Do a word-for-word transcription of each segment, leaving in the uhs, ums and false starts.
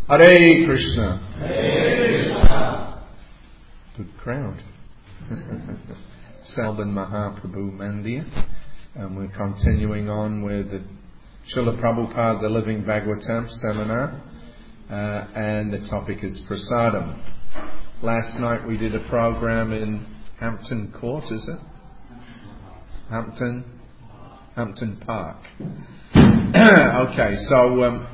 Hare Krishna. Hare Krishna. Good crowd. Selban Mahaprabhu Mandir. And we're continuing on with the Srila Prabhupada, the Living Bhagavatam seminar. Uh, and the topic is Prasadam. Last night we did a program in Hampton Court, is it? Hampton? Hampton Park. Okay, so um,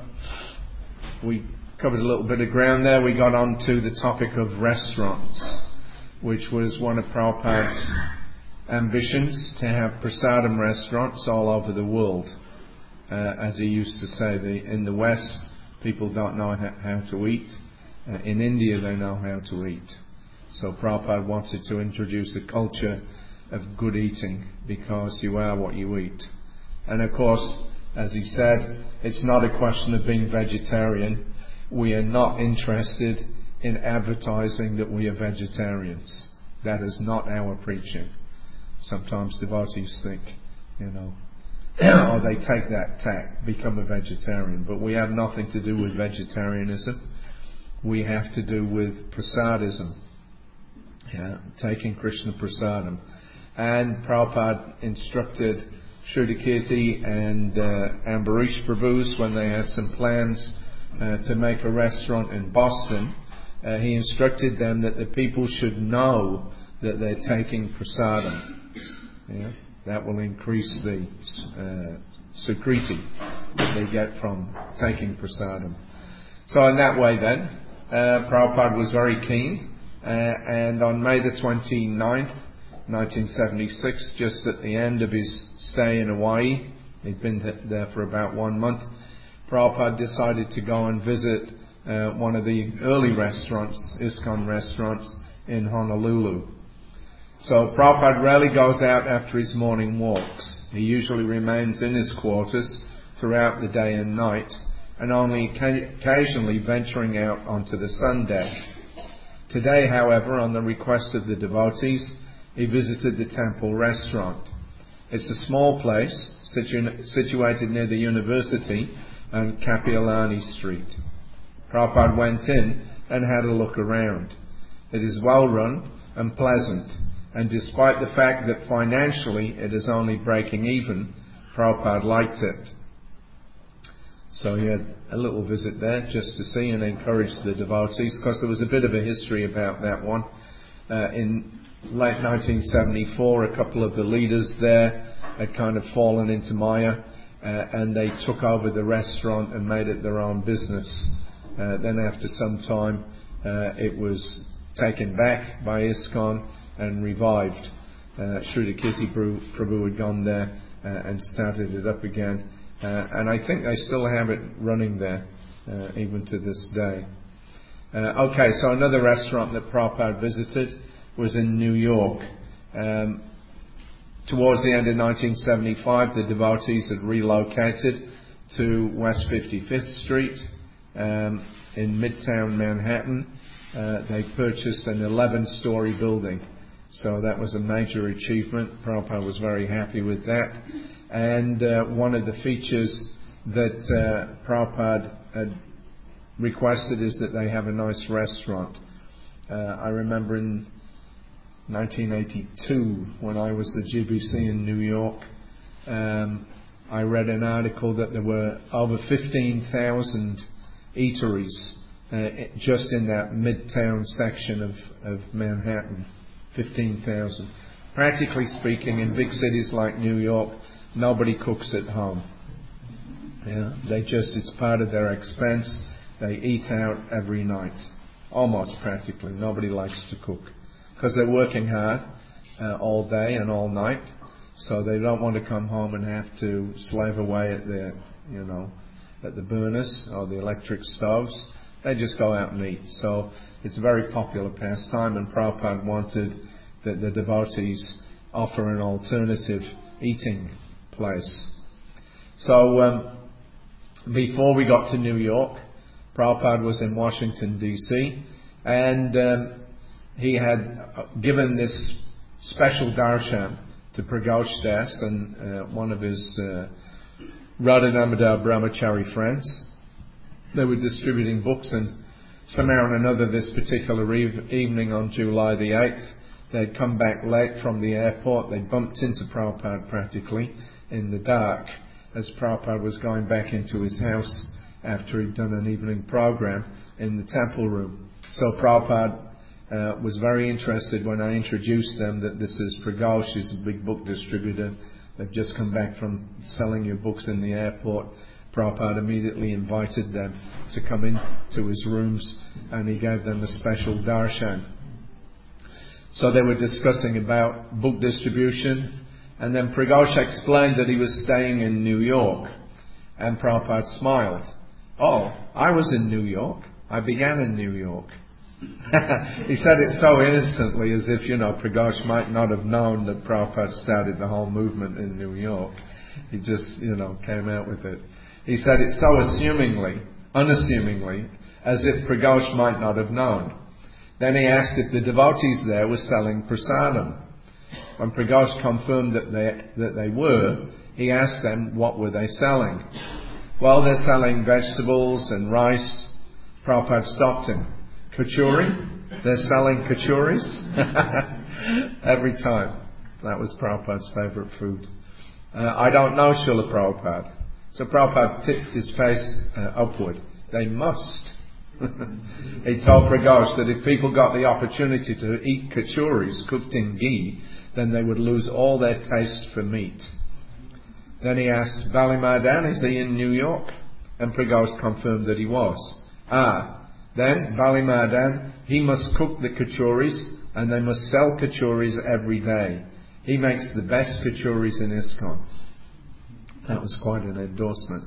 we covered a little bit of ground there. We got on to the topic of restaurants, which was one of Prabhupada's ambitions, to have prasadam restaurants all over the world. Uh, as he used to say, the, in the West, people don't know ha- how to eat. Uh, in India, they know how to eat. So Prabhupada wanted to introduce a culture of good eating, because you are what you eat. And of course, as he said, it's not a question of being vegetarian. We are not interested in advertising that we are vegetarians. That is not our preaching. Sometimes devotees think, you know, or they take that tack, become a vegetarian. But we have nothing to do with vegetarianism. We have to do with prasadism. Yeah, taking Krishna prasadam. And Prabhupada instructed Shrudakirti and uh, Ambarish Prabhus, when they had some plans uh, to make a restaurant in Boston, uh, he instructed them that the people should know that they're taking prasadam. Yeah, that will increase the uh, sukriti that they get from taking prasadam. So in that way then, uh, Prabhupada was very keen, uh, and on May the twenty-ninth, nineteen seventy-six, just at the end of his stay in Hawaii, he'd been there for about one month, Prabhupada decided to go and visit uh, one of the early restaurants, ISKCON restaurants in Honolulu. So Prabhupada rarely goes out after his morning walks. He usually remains in his quarters throughout the day and night, and only occasionally venturing out onto the sun deck. Today, however, on the request of the devotees, he visited the temple restaurant. It's a small place situ- situated near the university on Kapiolani Street. Prabhupada went in and had a look around. It is well run and pleasant, and despite the fact that financially it is only breaking even, Prabhupada liked it. So he had a little visit there just to see and encourage the devotees, because there was a bit of a history about that one. Uh, in late nineteen seventy-four, a couple of the leaders there had kind of fallen into Maya, uh, and they took over the restaurant and made it their own business. Uh, then after some time, uh, it was taken back by ISKCON and revived. Uh, Shrudakirti Prabhu had gone there uh, and started it up again. Uh, and I think they still have it running there, uh, even to this day. Uh, okay, so another restaurant that Prabhupada visited was in New York. Um, towards the end of nineteen seventy-five, the devotees had relocated to West fifty-fifth Street um, in Midtown Manhattan. Uh, they purchased an eleven-story building. So that was a major achievement. Prabhupada was very happy with that. And uh, one of the features that uh, Prabhupada had requested is that they have a nice restaurant. Uh, I remember in nineteen eighty-two, when I was the G B C in New York, um, I read an article that there were over fifteen thousand eateries uh, just in that midtown section of, of Manhattan. fifteen thousand. Practically speaking, in big cities like New York, nobody cooks at home. Yeah, they just, it's part of their expense. They eat out every night. Almost practically. Nobody likes to cook. Because they're working hard uh, all day and all night. So they don't want to come home and have to slave away at their, you know, at the burners or the electric stoves. They just go out and eat. So it's a very popular pastime, and Prabhupada wanted that the devotees offer an alternative eating place. So um, before we got to New York, Prabhupada was in Washington, D C, and um, he had given this special darshan to Pragosh Das and uh, one of his uh, Radha Damodar Brahmachari friends. they were distributing books, and somehow or another this particular eve- evening on July the eighth, they'd come back late from the airport. They bumped into Prabhupada practically in the dark as Prabhupada was going back into his house after he'd done an evening program in the temple room. So Prabhupada uh, was very interested when I introduced them that this is Pragosh, he's a big book distributor. They've just come back from selling your books in the airport. Prabhupada immediately invited them to come into his rooms, and he gave them a special darshan. So they were discussing about book distribution, and then Pragosh explained that he was staying in New York, and Prabhupada smiled. Oh, I was in New York. I began in New York. He said it so innocently, as if, you know, Pragosh might not have known that Prabhupada started the whole movement in New York. He just, you know, came out with it. He said it so assumingly, unassumingly, as if Pragosh might not have known. Then he asked if the devotees there were selling prasadam. When Pragosh confirmed that they, that they were, he asked them what were they selling. Well, they're selling vegetables and rice. Prabhupada stopped him. Kachori? They're selling kachoris? Every time. That was Prabhupada's favourite food. Uh, I don't know Srila Prabhupada. So Prabhupada tipped his face uh, upward. They must. He told Pragosh that if people got the opportunity to eat kachoris cooked in ghee, then they would lose all their taste for meat. Then he asked, Bali Mahadan, is he in New York? And Pragosh confirmed that he was. Ah, then Bali Mahadan, he must cook the kachoris, and they must sell kachoris every day. He makes the best kachoris in ISKCON. That was quite an endorsement.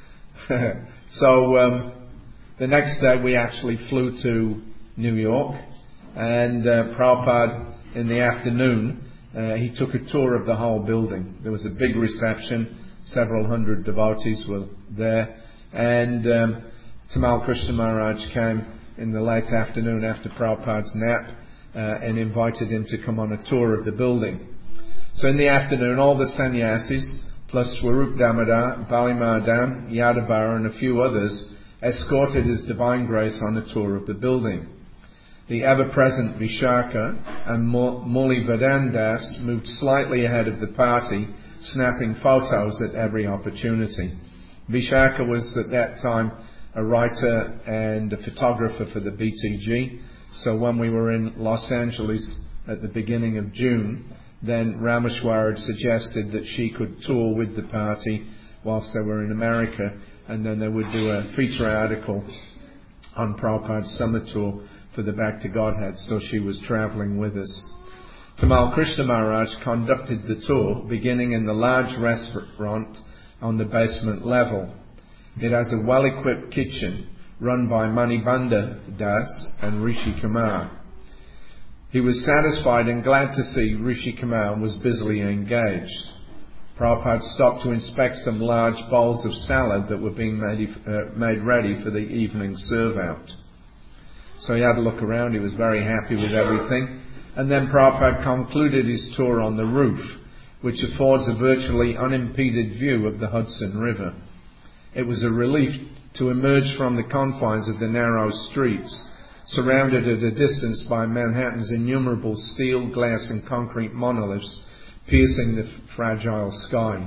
so um, the next day we actually flew to New York, and uh, Prabhupada in the afternoon uh, he took a tour of the whole building. There was a big reception, several hundred devotees were there, and um, Tamal Krishna Maharaj came in the late afternoon after Prabhupada's nap uh, and invited him to come on a tour of the building. So in the afternoon all the sannyasis plus Swarup Damodar, Bali Mahadan, Yadabara and a few others escorted His Divine Grace on a tour of the building. The ever-present Vishaka and Murli Vadan Das moved slightly ahead of the party, snapping photos at every opportunity. Vishaka was at that time a writer and a photographer for the B T G, so when we were in Los Angeles at the beginning of June, then Rameshwar had suggested that she could tour with the party whilst they were in America, and then they would do a feature article on Prabhupada's summer tour for the Back to Godhead, so she was travelling with us. Tamal Krishna Maharaj conducted the tour, beginning in the large restaurant on the basement level. It has a well-equipped kitchen run by Manibanda Das and Rishi Kumar. He was satisfied and glad to see Rishi Kumar was busily engaged. Prabhupada stopped to inspect some large bowls of salad that were being made, uh, made ready for the evening serve-out. So he had a look around, he was very happy with everything, and then Prabhupada concluded his tour on the roof, which affords a virtually unimpeded view of the Hudson River. It was a relief to emerge from the confines of the narrow streets, surrounded at a distance by Manhattan's innumerable steel, glass and concrete monoliths piercing the fragile sky.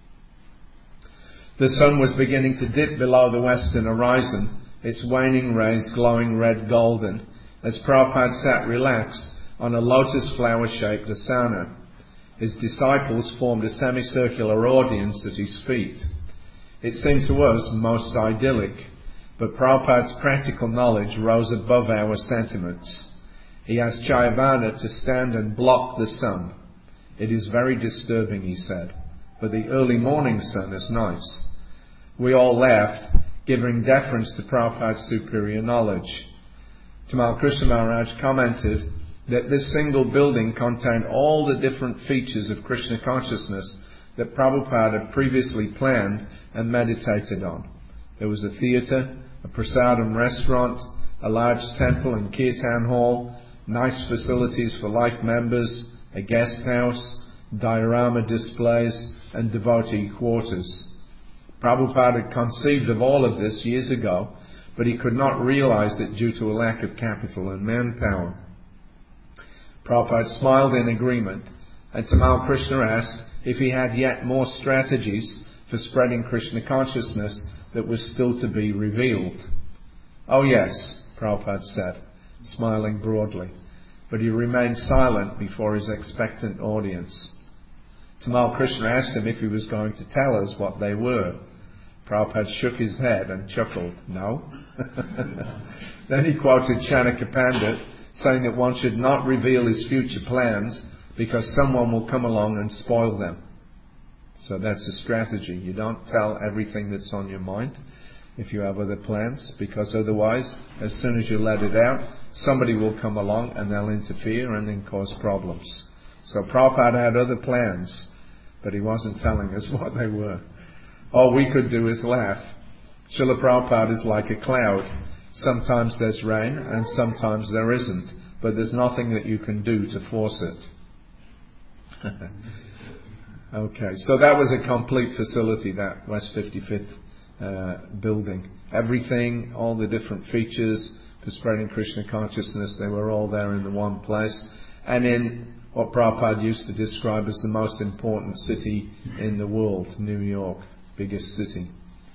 The sun was beginning to dip below the western horizon, its waning rays glowing red golden, as Prabhupada sat relaxed on a lotus flower-shaped asana. His disciples formed a semicircular audience at his feet. It seemed to us most idyllic, but Prabhupada's practical knowledge rose above our sentiments. He asked Chayavana to stand and block the sun. It is very disturbing, he said, but the early morning sun is nice. We all laughed, giving deference to Prabhupada's superior knowledge. Tamal Krishna Maharaj commented that this single building contained all the different features of Krishna consciousness that Prabhupada had previously planned and meditated on. There was a theatre, a prasadam restaurant, a large temple and kirtan hall, nice facilities for life members, a guest house, diorama displays and devotee quarters. Prabhupada had conceived of all of this years ago but he could not realize it due to a lack of capital and manpower. Prabhupada smiled in agreement, and Tamal Krishna asked if he had yet more strategies for spreading Krishna consciousness that was still to be revealed. "Oh yes," Prabhupada said, smiling broadly, but he remained silent before his expectant audience. Tamal Krishna asked him if he was going to tell us what they were. Prabhupada shook his head and chuckled. "No." Then he quoted Chanakya Pandit, saying that one should not reveal his future plans because someone will come along and spoil them. So that's a strategy. You don't tell everything that's on your mind if you have other plans, because otherwise, as soon as you let it out, somebody will come along and they'll interfere and then cause problems. So Prabhupada had other plans, but he wasn't telling us what they were. All we could do is laugh. Srila Prabhupada is like a cloud. Sometimes there's rain and sometimes there isn't, but there's nothing that you can do to force it. Okay, so that was a complete facility, that West fifty-fifth uh, building. Everything, all the different features for spreading Krishna consciousness, they were all there in the one place. And in what Prabhupada used to describe as the most important city in the world, New York, biggest city.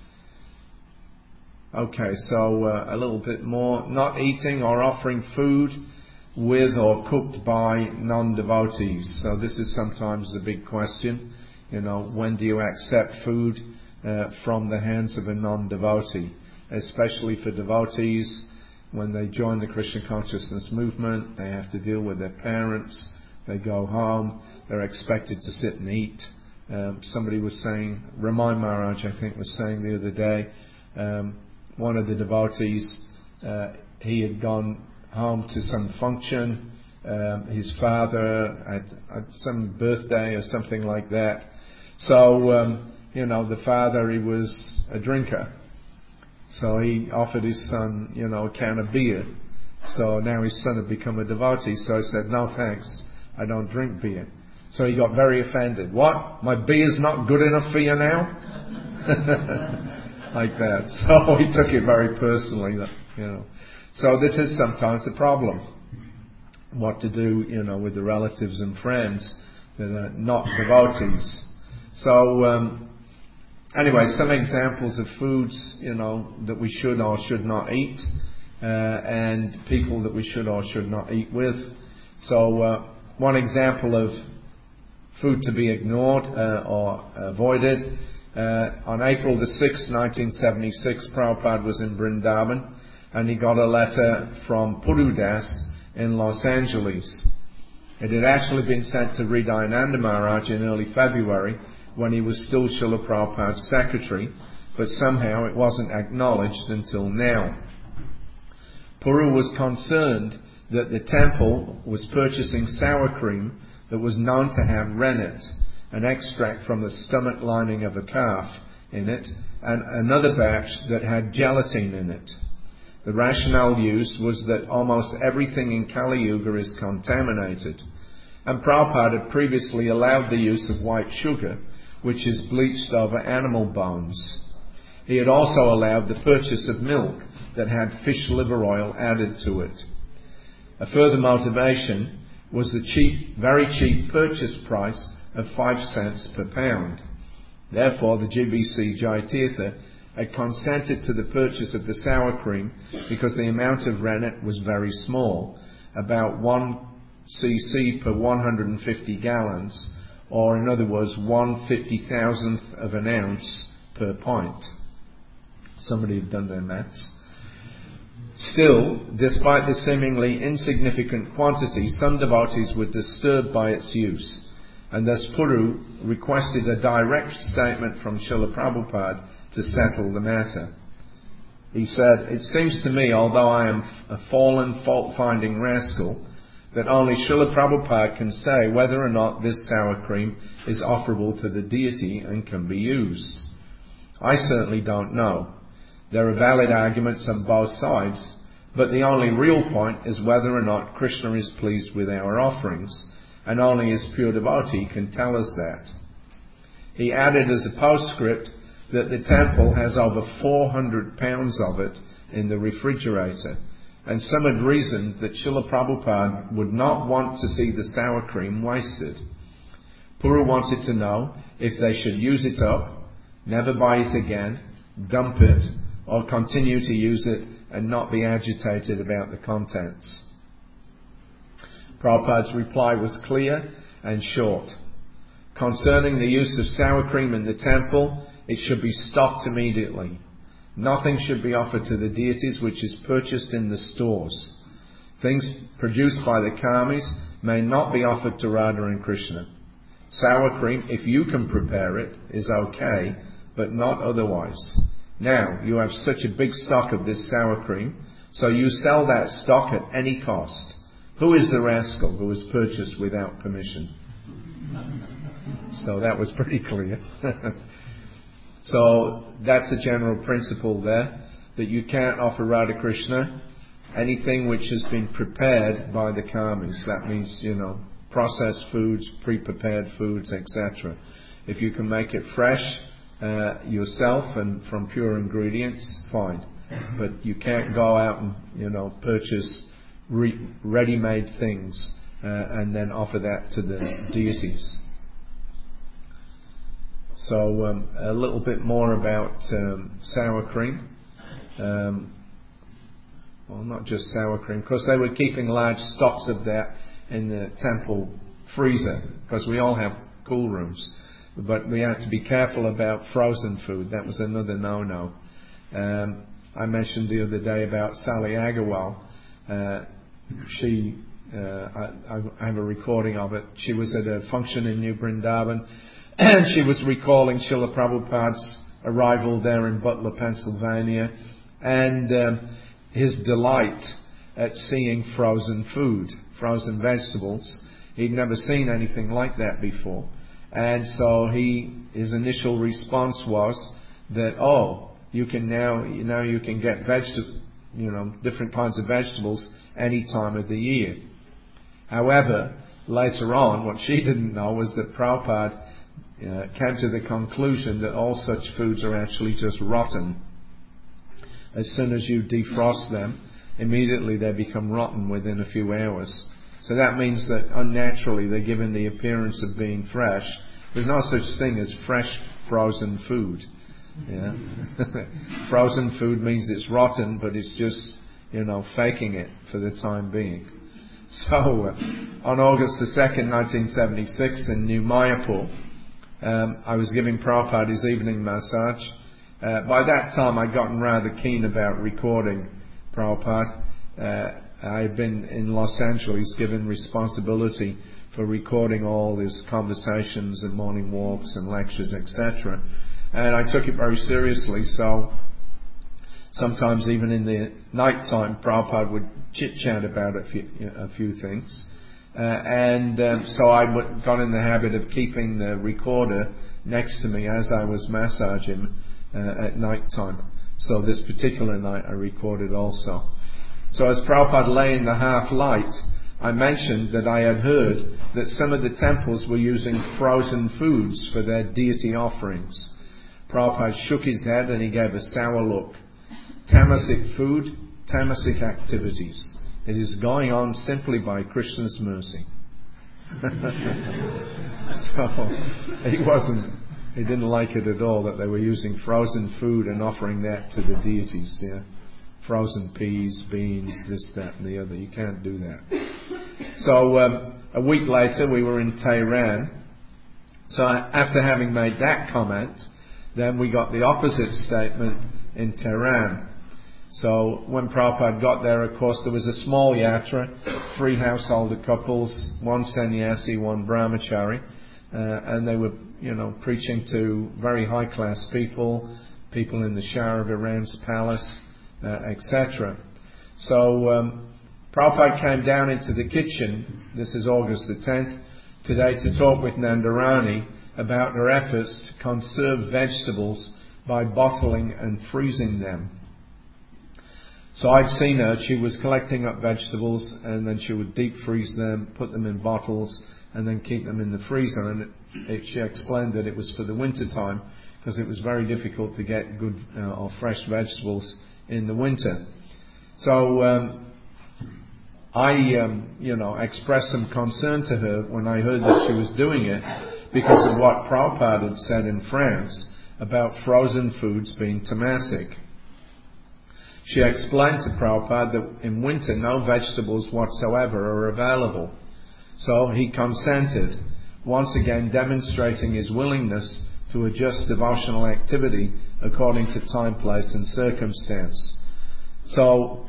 Okay, so uh, a little bit more. Not eating or offering food with or cooked by non-devotees. So this is sometimes the big question. You know, when do you accept food uh, from the hands of a non-devotee? Especially for devotees, when they join the Krishna consciousness movement, they have to deal with their parents. They go home. They're expected to sit and eat. Um, somebody was saying, Ramai Maharaj, I think, was saying the other day, um, one of the devotees, uh, he had gone home to some function. Um, his father had, had some birthday or something like that. So, um, you know, the father, he was a drinker. So he offered his son, you know, a can of beer. So now his son had become a devotee. So he said, "No thanks, I don't drink beer." So he got very offended. "What? My beer's not good enough for you now?" Like that. So he took it very personally, you know. So this is sometimes the problem. What to do, you know, with the relatives and friends that are not devotees. So, um, anyway, some examples of foods, you know, that we should or should not eat, uh, and people that we should or should not eat with. So, uh, one example of food to be ignored uh, or avoided. Uh, on April the sixth, nineteen seventy-six, Prabhupada was in Vrindavan, and he got a letter from Puru Das in Los Angeles. It had actually been sent to Hridayananda Maharaj in early February, when he was still Srila Prabhupada's secretary, but somehow it wasn't acknowledged until now. Puru was concerned that the temple was purchasing sour cream that was known to have rennet, an extract from the stomach lining of a calf, in it, and another batch that had gelatin in it. The rationale used was that almost everything in Kali Yuga is contaminated, and Prabhupada had previously allowed the use of white sugar, which is bleached over animal bones. He had also allowed the purchase of milk that had fish liver oil added to it. A further motivation was the cheap, very cheap purchase price of five cents per pound. Therefore, the G B C Jayatirtha had consented to the purchase of the sour cream because the amount of rennet was very small, about one cc per one hundred fifty gallons, or in other words, one fifty thousandth of an ounce per pint. Somebody had done their maths. Still, despite the seemingly insignificant quantity, some devotees were disturbed by its use, and thus Puru requested a direct statement from Srila Prabhupada to settle the matter. He said, "It seems to me, although I am a fallen, fault-finding rascal, that only Srila Prabhupada can say whether or not this sour cream is offerable to the deity and can be used. I certainly don't know. There are valid arguments on both sides, but the only real point is whether or not Krishna is pleased with our offerings, and only his pure devotee can tell us that." He added as a postscript that the temple has over four hundred pounds of it in the refrigerator. And some had reasoned that Srila Prabhupada would not want to see the sour cream wasted. Puru wanted to know if they should use it up, never buy it again, dump it, or continue to use it and not be agitated about the contents. Prabhupada's reply was clear and short. Concerning the use of sour cream in the temple, it should be stopped immediately. Nothing should be offered to the deities which is purchased in the stores. Things produced by the karmis may not be offered to Radha and Krishna. Sour cream, if you can prepare it, is okay, but not otherwise. Now, you have such a big stock of this sour cream, so you sell that stock at any cost. Who is the rascal who has purchased without permission? So that was pretty clear. So that's a general principle there, that you can't offer Radha Krishna anything which has been prepared by the karmis. That means, you know, processed foods, pre-prepared foods, et cetera. If you can make it fresh uh, yourself and from pure ingredients, fine. But you can't go out and, you know, purchase re- ready-made things uh, and then offer that to the deities. So um, a little bit more about um, sour cream. Um, well, not just sour cream, because they were keeping large stocks of that in the temple freezer, because we all have cool rooms. But we have to be careful about frozen food. That was another no-no. Um, I mentioned the other day about Sally Agarwal. Uh, she, uh, I, I have a recording of it. She was at a function in New Vrindavan, and she was recalling Srila Prabhupada's arrival there in Butler, Pennsylvania, and um, his delight at seeing frozen food, frozen vegetables. He'd never seen anything like that before. And so he, his initial response was that, oh, you can now, now you can get vegetables, you know, different kinds of vegetables any time of the year. However, later on, what she didn't know was that Prabhupada Uh, came to the conclusion that all such foods are actually just rotten. As soon as you defrost them, immediately they become rotten within a few hours. So that means that unnaturally they're given the appearance of being fresh. There's no such thing as fresh frozen food. Yeah? Frozen food means it's rotten, but it's just, you know, faking it for the time being. So, uh, on August the second, nineteen seventy-six in New Mayapur, Um, I was giving Prabhupada his evening massage. Uh, by that time I'd gotten rather keen about recording Prabhupada. Uh, I had been in Los Angeles given responsibility for recording all his conversations and morning walks and lectures, et cetera. And I took it very seriously, so sometimes even in the night time Prabhupada would chit-chat about a few, you know, a few things. Uh, and um, so I w- got in the habit of keeping the recorder next to me as I was massaging uh, at night time. So this particular night I recorded also. So as Prabhupada lay in the half light, I mentioned that I had heard that some of the temples were using frozen foods for their deity offerings. Prabhupada shook his head and he gave a sour look. Tamasic food, tamasic activities. It is going on simply by Krishna's mercy. So he wasn't, he didn't like it at all that they were using frozen food and offering that to the deities. Yeah, frozen peas, beans, this, that, and the other. You can't do that. So um, a week later, we were in Tehran. So after having made that comment, then we got the opposite statement in Tehran. So when Prabhupada got there, of course, there was a small yatra, three householder couples, one sannyasi, one brahmachari, uh, and they were, you know, preaching to very high-class people, people in the Shah of Iran's palace, uh, et cetera. So um, Prabhupada came down into the kitchen, this is August the tenth, today to talk with Nandarani about her efforts to conserve vegetables by bottling and freezing them. So I'd seen her, she was collecting up vegetables and then she would deep freeze them, put them in bottles and then keep them in the freezer. And it, it, she explained that it was for the winter time because it was very difficult to get good uh, or fresh vegetables in the winter. So um, I, um, you know, expressed some concern to her when I heard that she was doing it because of what Prabhupada had said in France about frozen foods being tamasic. She explained to Prabhupada that in winter no vegetables whatsoever are available. So he consented, once again demonstrating his willingness to adjust devotional activity according to time, place and circumstance. So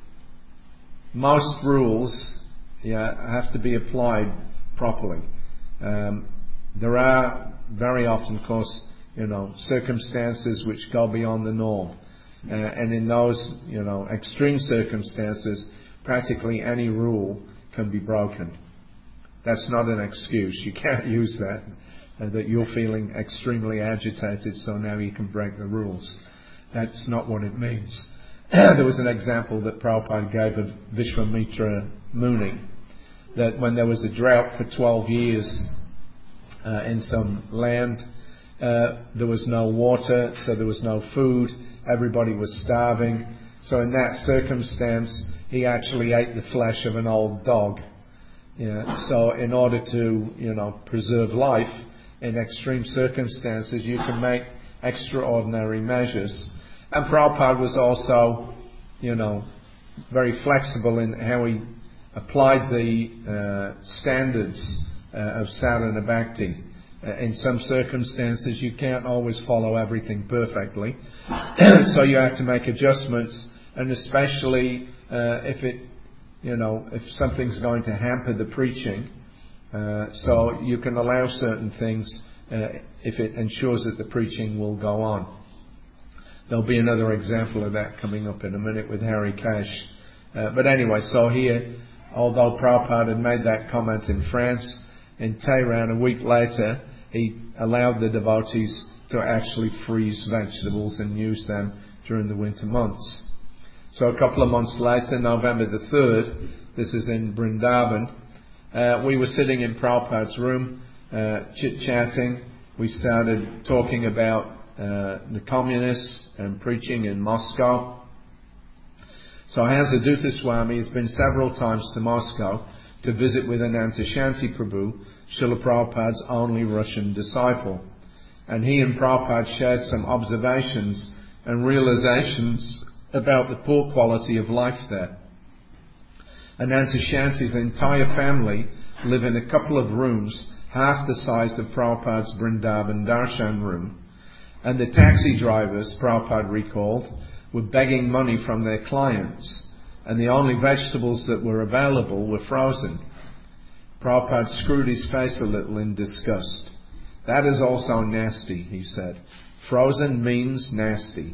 most rules yeah, have to be applied properly. Um, there are very often, of course, you know, circumstances which go beyond the norm. Uh, and in those, you know, extreme circumstances, practically any rule can be broken. That's not an excuse. You can't use that, uh, that you're feeling extremely agitated, so now you can break the rules. That's not what it means. There was an example that Prabhupada gave of Vishwamitra Muni, that when there was a drought for twelve years uh, in some land, uh, there was no water, so there was no food, everybody was starving. So in that circumstance, he actually ate the flesh of an old dog. Yeah. So in order to, you know, preserve life in extreme circumstances, you can make extraordinary measures. And Prabhupada was also, you know, very flexible in how he applied the uh, standards uh, of sadhana bhakti. Uh, in some circumstances, you can't always follow everything perfectly, so you have to make adjustments, and especially uh, if it, you know, if something's going to hamper the preaching, uh, so you can allow certain things uh, if it ensures that the preaching will go on. There'll be another example of that coming up in a minute with Hari Cash. Uh, but anyway, so here, although Prabhupada had made that comment in France, in Tehran a week later, he allowed the devotees to actually freeze vegetables and use them during the winter months. So a couple of months later, November the third, this is in Vrindavan, uh, we were sitting in Prabhupada's room, uh, chit-chatting. We started talking about uh, the communists and preaching in Moscow. So Hansadutta Swami has been several times to Moscow to visit with Anantashanti Prabhu, Srila Prabhupada's only Russian disciple. And he and Prabhupada shared some observations and realizations about the poor quality of life there. Anantashanti's entire family live in a couple of rooms, half the size of Prabhupada's Vrindavan Darshan room. And the taxi drivers, Prabhupada recalled, were begging money from their clients, and the only vegetables that were available were frozen. Prabhupada screwed his face a little in disgust. That is also nasty, he said. Frozen means nasty.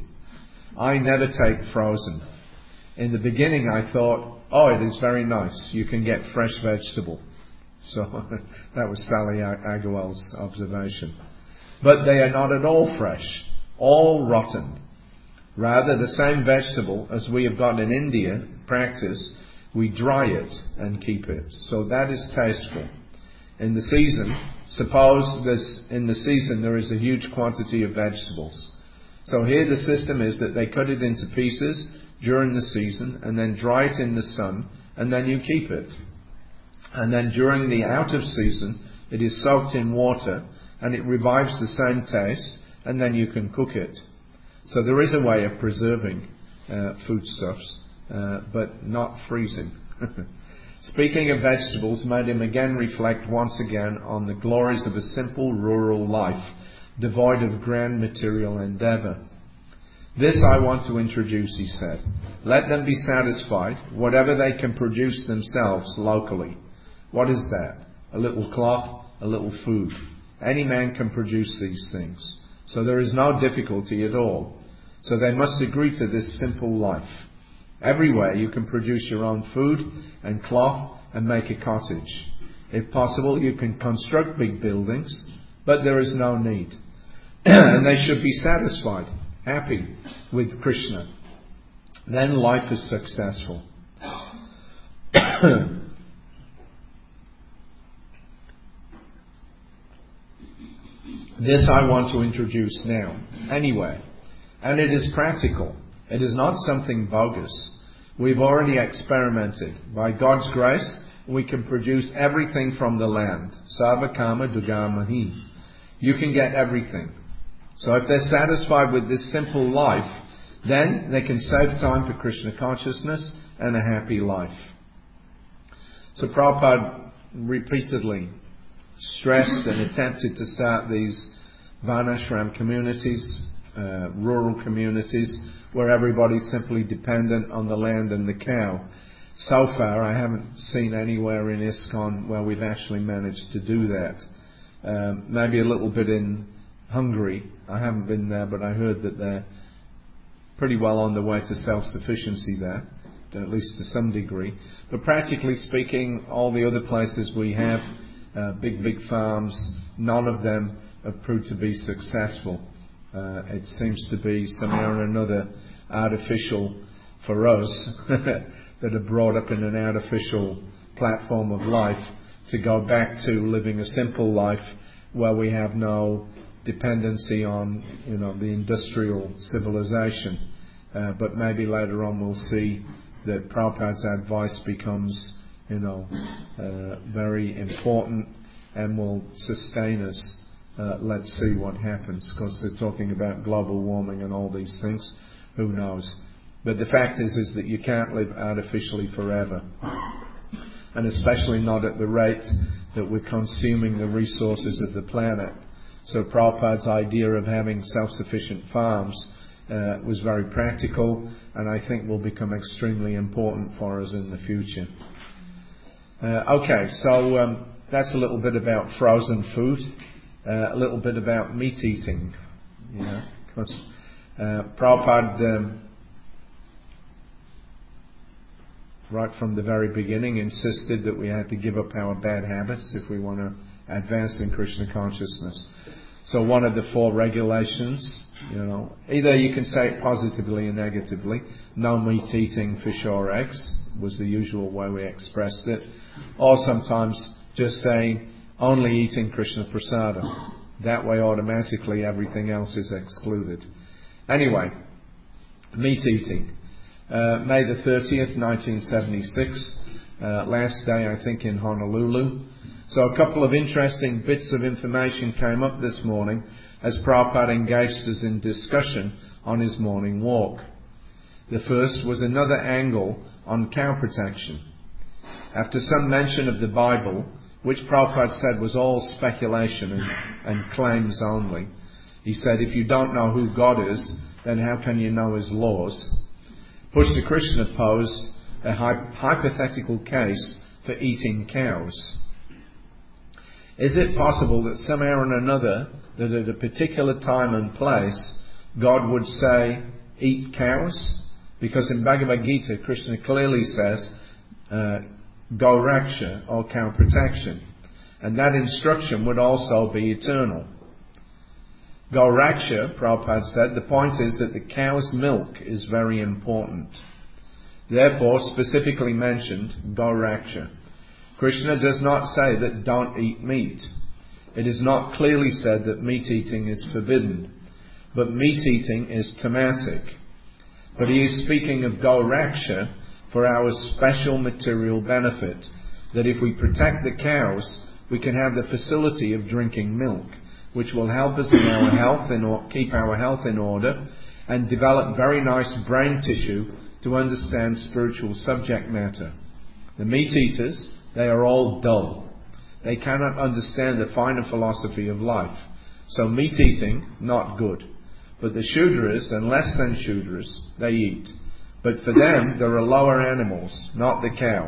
I never take frozen. In the beginning I thought, oh, it is very nice. You can get fresh vegetable. So that was Sally Agarwal's observation. But they are not at all fresh, all rotten. Rather, the same vegetable as we have got in India, practice, we dry it and keep it. So that is tasteful. In the season, suppose this, in the season there is a huge quantity of vegetables. So here the system is that they cut it into pieces during the season and then dry it in the sun and then you keep it. And then during the out of season, it is soaked in water and it revives the same taste and then you can cook it. So there is a way of preserving uh, foodstuffs, uh, but not freezing. Speaking of vegetables made him again reflect once again on the glories of a simple rural life, devoid of grand material endeavour. This I want to introduce, he said. Let them be satisfied, whatever they can produce themselves locally. What is that? A little cloth, a little food. Any man can produce these things. So there is no difficulty at all. So they must agree to this simple life. Everywhere you can produce your own food and cloth and make a cottage. If possible, you can construct big buildings, but there is no need. And they should be satisfied, happy with Krishna. Then life is successful. This I want to introduce now, anyway. And it is practical. It is not something bogus. We've already experimented. By God's grace, we can produce everything from the land. Sarva Kama Dugamahi. You can get everything. So if they're satisfied with this simple life, then they can save time for Krishna consciousness and a happy life. So Prabhupada repeatedly stressed and attempted to start these Varnashram communities, uh, rural communities, where everybody's simply dependent on the land and the cow. So far, I haven't seen anywhere in ISKCON where we've actually managed to do that. Um, maybe a little bit in Hungary. I haven't been there, but I heard that they're pretty well on the way to self-sufficiency there, at least to some degree. But practically speaking, all the other places we have, uh, big, big farms, none of them have proved to be successful. Uh, it seems to be somehow or another artificial for us that are brought up in an artificial platform of life to go back to living a simple life where we have no dependency on, you know, the industrial civilization. Uh, but maybe later on we'll see that Prabhupada's advice becomes, you know, uh, very important and will sustain us. Uh, let's see what happens, because they're talking about global warming and all these things. Who knows? But the fact is, is that you can't live artificially forever, and especially not at the rate that we're consuming the resources of the planet. So Prabhupada's idea of having self-sufficient farms uh, was very practical, and I think will become extremely important for us in the future. Uh, okay, so um, that's a little bit about frozen food. Uh, a little bit about meat eating, you know, because uh, Prabhupada, um, right from the very beginning, insisted that we had to give up our bad habits if we want to advance in Krishna consciousness. So one of the four regulations, you know, either you can say it positively or negatively. No meat eating, fish or eggs was the usual way we expressed it, or sometimes just saying only eating Krishna Prasadam. That way automatically everything else is excluded. Anyway, meat eating. Uh, May the thirtieth, nineteen seventy-six, uh, last day I think in Honolulu. So a couple of interesting bits of information came up this morning as Prabhupada engaged us in discussion on his morning walk. The first was another angle on cow protection. After some mention of the Bible, which Prabhupada said was all speculation and, and claims only. He said, if you don't know who God is, then how can you know His laws? Pushta Krishna posed a hypothetical case for eating cows. Is it possible that somehow or another, that at a particular time and place, God would say, eat cows? Because in Bhagavad Gita, Krishna clearly says, uh, Gauraksha, or cow protection. And that instruction would also be eternal. Gauraksha, Prabhupada said, the point is that the cow's milk is very important. Therefore, specifically mentioned Gauraksha. Krishna does not say that don't eat meat. It is not clearly said that meat eating is forbidden. But meat eating is tamasic. But he is speaking of Gauraksha for our special material benefit, that if we protect the cows, we can have the facility of drinking milk, which will help us in our health, in or- keep our health in order, and develop very nice brain tissue to understand spiritual subject matter. The meat eaters, they are all dull. They cannot understand the finer philosophy of life. So meat eating, not good. But the Shudras and less than Shudras, they eat. But for them, there are lower animals, not the cow.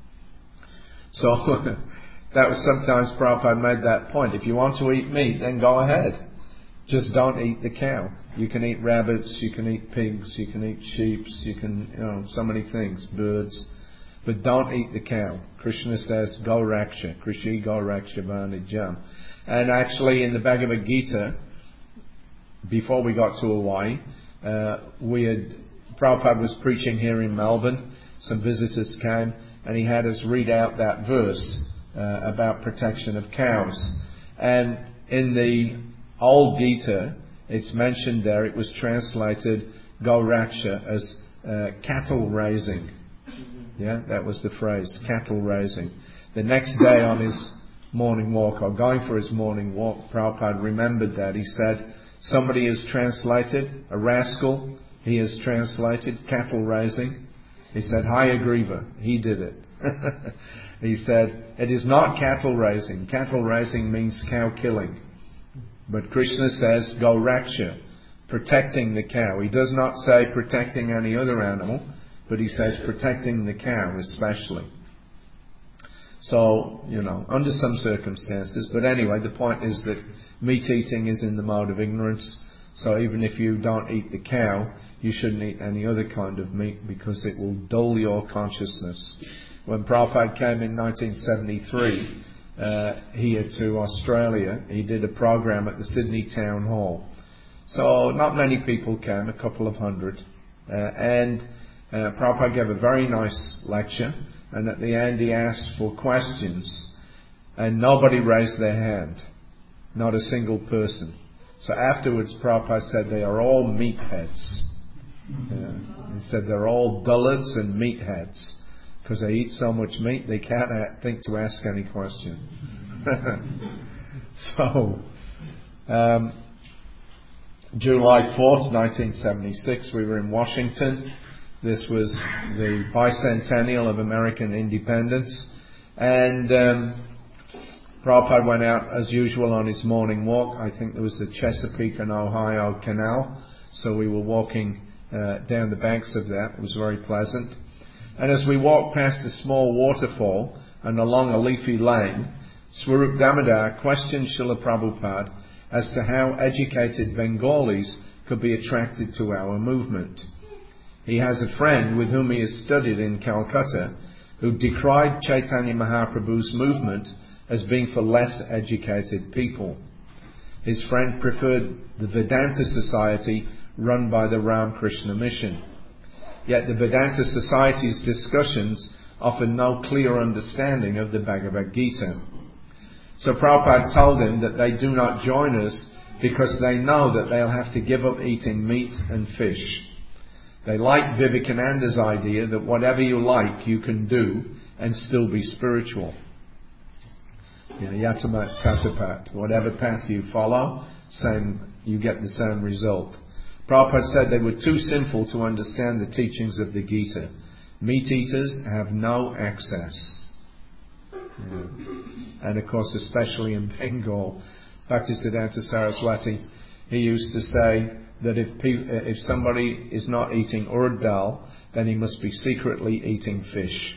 So, that was sometimes Prabhupada made that point. If you want to eat meat, then go ahead. Just don't eat the cow. You can eat rabbits, you can eat pigs, you can eat sheep, you can, you know, so many things, birds. But don't eat the cow. Krishna says, Gauraksha, Krishi Gauraksha Vanijam. And actually in the Bhagavad Gita, before we got to Hawaii, uh, we had, Prabhupada was preaching here in Melbourne. Some visitors came and he had us read out that verse uh, about protection of cows. And in the old Gita, it's mentioned there, it was translated, Gauraksha as uh, cattle raising. Yeah, that was the phrase, cattle raising. The next day on his morning walk, or going for his morning walk, Prabhupada remembered that. He said, somebody has translated, a rascal, he has translated cattle raising. He said, Hayagriva, he did it. He said, it is not cattle raising. Cattle raising means cow killing. But Krishna says, Gauraksha, protecting the cow. He does not say protecting any other animal, but he says protecting the cow especially. So, you know, under some circumstances. But anyway, the point is that meat eating is in the mode of ignorance. So even if you don't eat the cow, you shouldn't eat any other kind of meat because it will dull your consciousness. When Prabhupada came in nineteen seventy-three uh, here to Australia, he did a program at the Sydney Town Hall. So not many people came, a couple of hundred. Uh, and uh, Prabhupada gave a very nice lecture. And at the end he asked for questions. And nobody raised their hand. Not a single person. So afterwards Prabhupada said they are all meatheads. Yeah. He said they're all dullards and meatheads. Because they eat so much meat, they can't think to ask any question. So, um, July fourth, nineteen seventy-six, we were in Washington. This was the bicentennial of American independence. And um, Prabhupada went out as usual on his morning walk. I think there was the Chesapeake and Ohio Canal. So we were walking uh, down the banks of that. It was very pleasant. And as we walked past a small waterfall and along a leafy lane, Swarup Damodar questioned Srila Prabhupada as to how educated Bengalis could be attracted to our movement. He has a friend with whom he has studied in Calcutta who decried Chaitanya Mahaprabhu's movement as being for less educated people. His friend preferred the Vedanta Society run by the Ramakrishna Mission. Yet the Vedanta Society's discussions offer no clear understanding of the Bhagavad Gita. So Prabhupada told him that they do not join us because they know that they'll have to give up eating meat and fish. They like Vivekananda's idea that whatever you like you can do and still be spiritual. Yeah, Yatamat Tatapat. Whatever path you follow, same, you get the same result. Prabhupada said they were too sinful to understand the teachings of the Gita. Meat eaters have no access. Yeah. And of course, especially in Bengal, Bhaktisiddhanta Saraswati, he used to say that if pe- if somebody is not eating urad dal, then he must be secretly eating fish.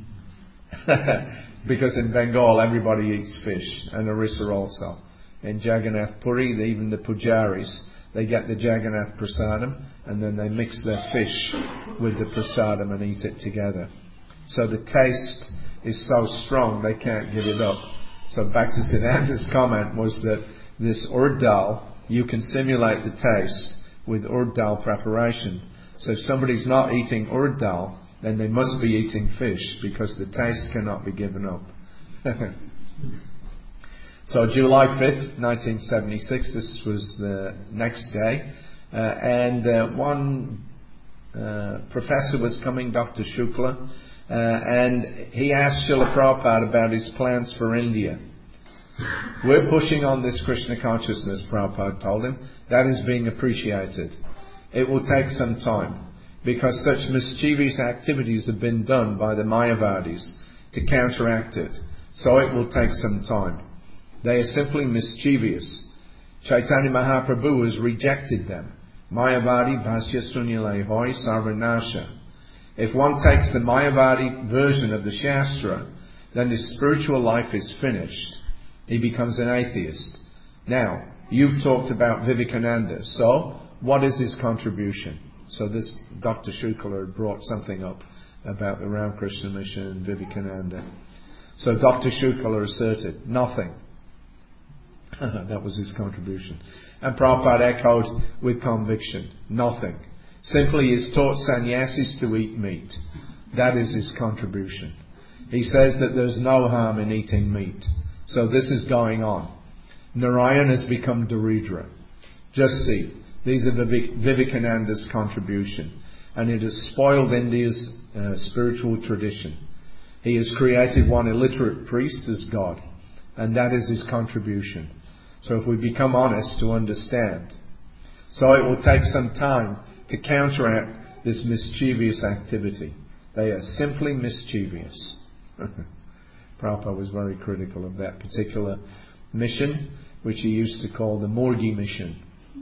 Because in Bengal, everybody eats fish, and orissa also. In Jagannath Puri, even the pujaris, they get the Jagannath prasadam and then they mix their fish with the prasadam and eat it together. So the taste is so strong they can't give it up. So Bhaktisiddhanta's comment was that this urad dal, you can simulate the taste with urad dal preparation. So if somebody's not eating urad dal, then they must be eating fish because the taste cannot be given up. So July fifth, nineteen seventy-six, this was the next day, uh, and uh, one uh, professor was coming, Doctor Shukla, uh, and he asked Srila Prabhupada about his plans for India. We're pushing on this Krishna consciousness, Prabhupada told him. That is being appreciated. It will take some time, because such mischievous activities have been done by the Mayavadis to counteract it. So it will take some time. They are simply mischievous. Chaitanya Mahaprabhu has rejected them. Mayavadi bhasya sunyale hoy sarvanasha. If one takes the Mayavadi version of the Shastra, then his spiritual life is finished. He becomes an atheist. Now, you've talked about Vivekananda. So, what is his contribution? So this Doctor Shukla had brought something up about the Ramakrishna Mission and Vivekananda. So Doctor Shukla asserted, nothing. That was his contribution. And Prabhupada echoed with conviction, nothing. Simply he's taught sannyasis to eat meat. That is his contribution. He says that there's no harm in eating meat. So this is going on. Narayan has become Daridra. Just see. These are Vivekananda's contribution, and it has spoiled India's uh, spiritual tradition. He has created one illiterate priest as God, and that is his contribution. So if we become honest to understand. So it will take some time to counteract this mischievous activity. They are simply mischievous. Prabhupada was very critical of that particular mission, which he used to call the Murgi mission.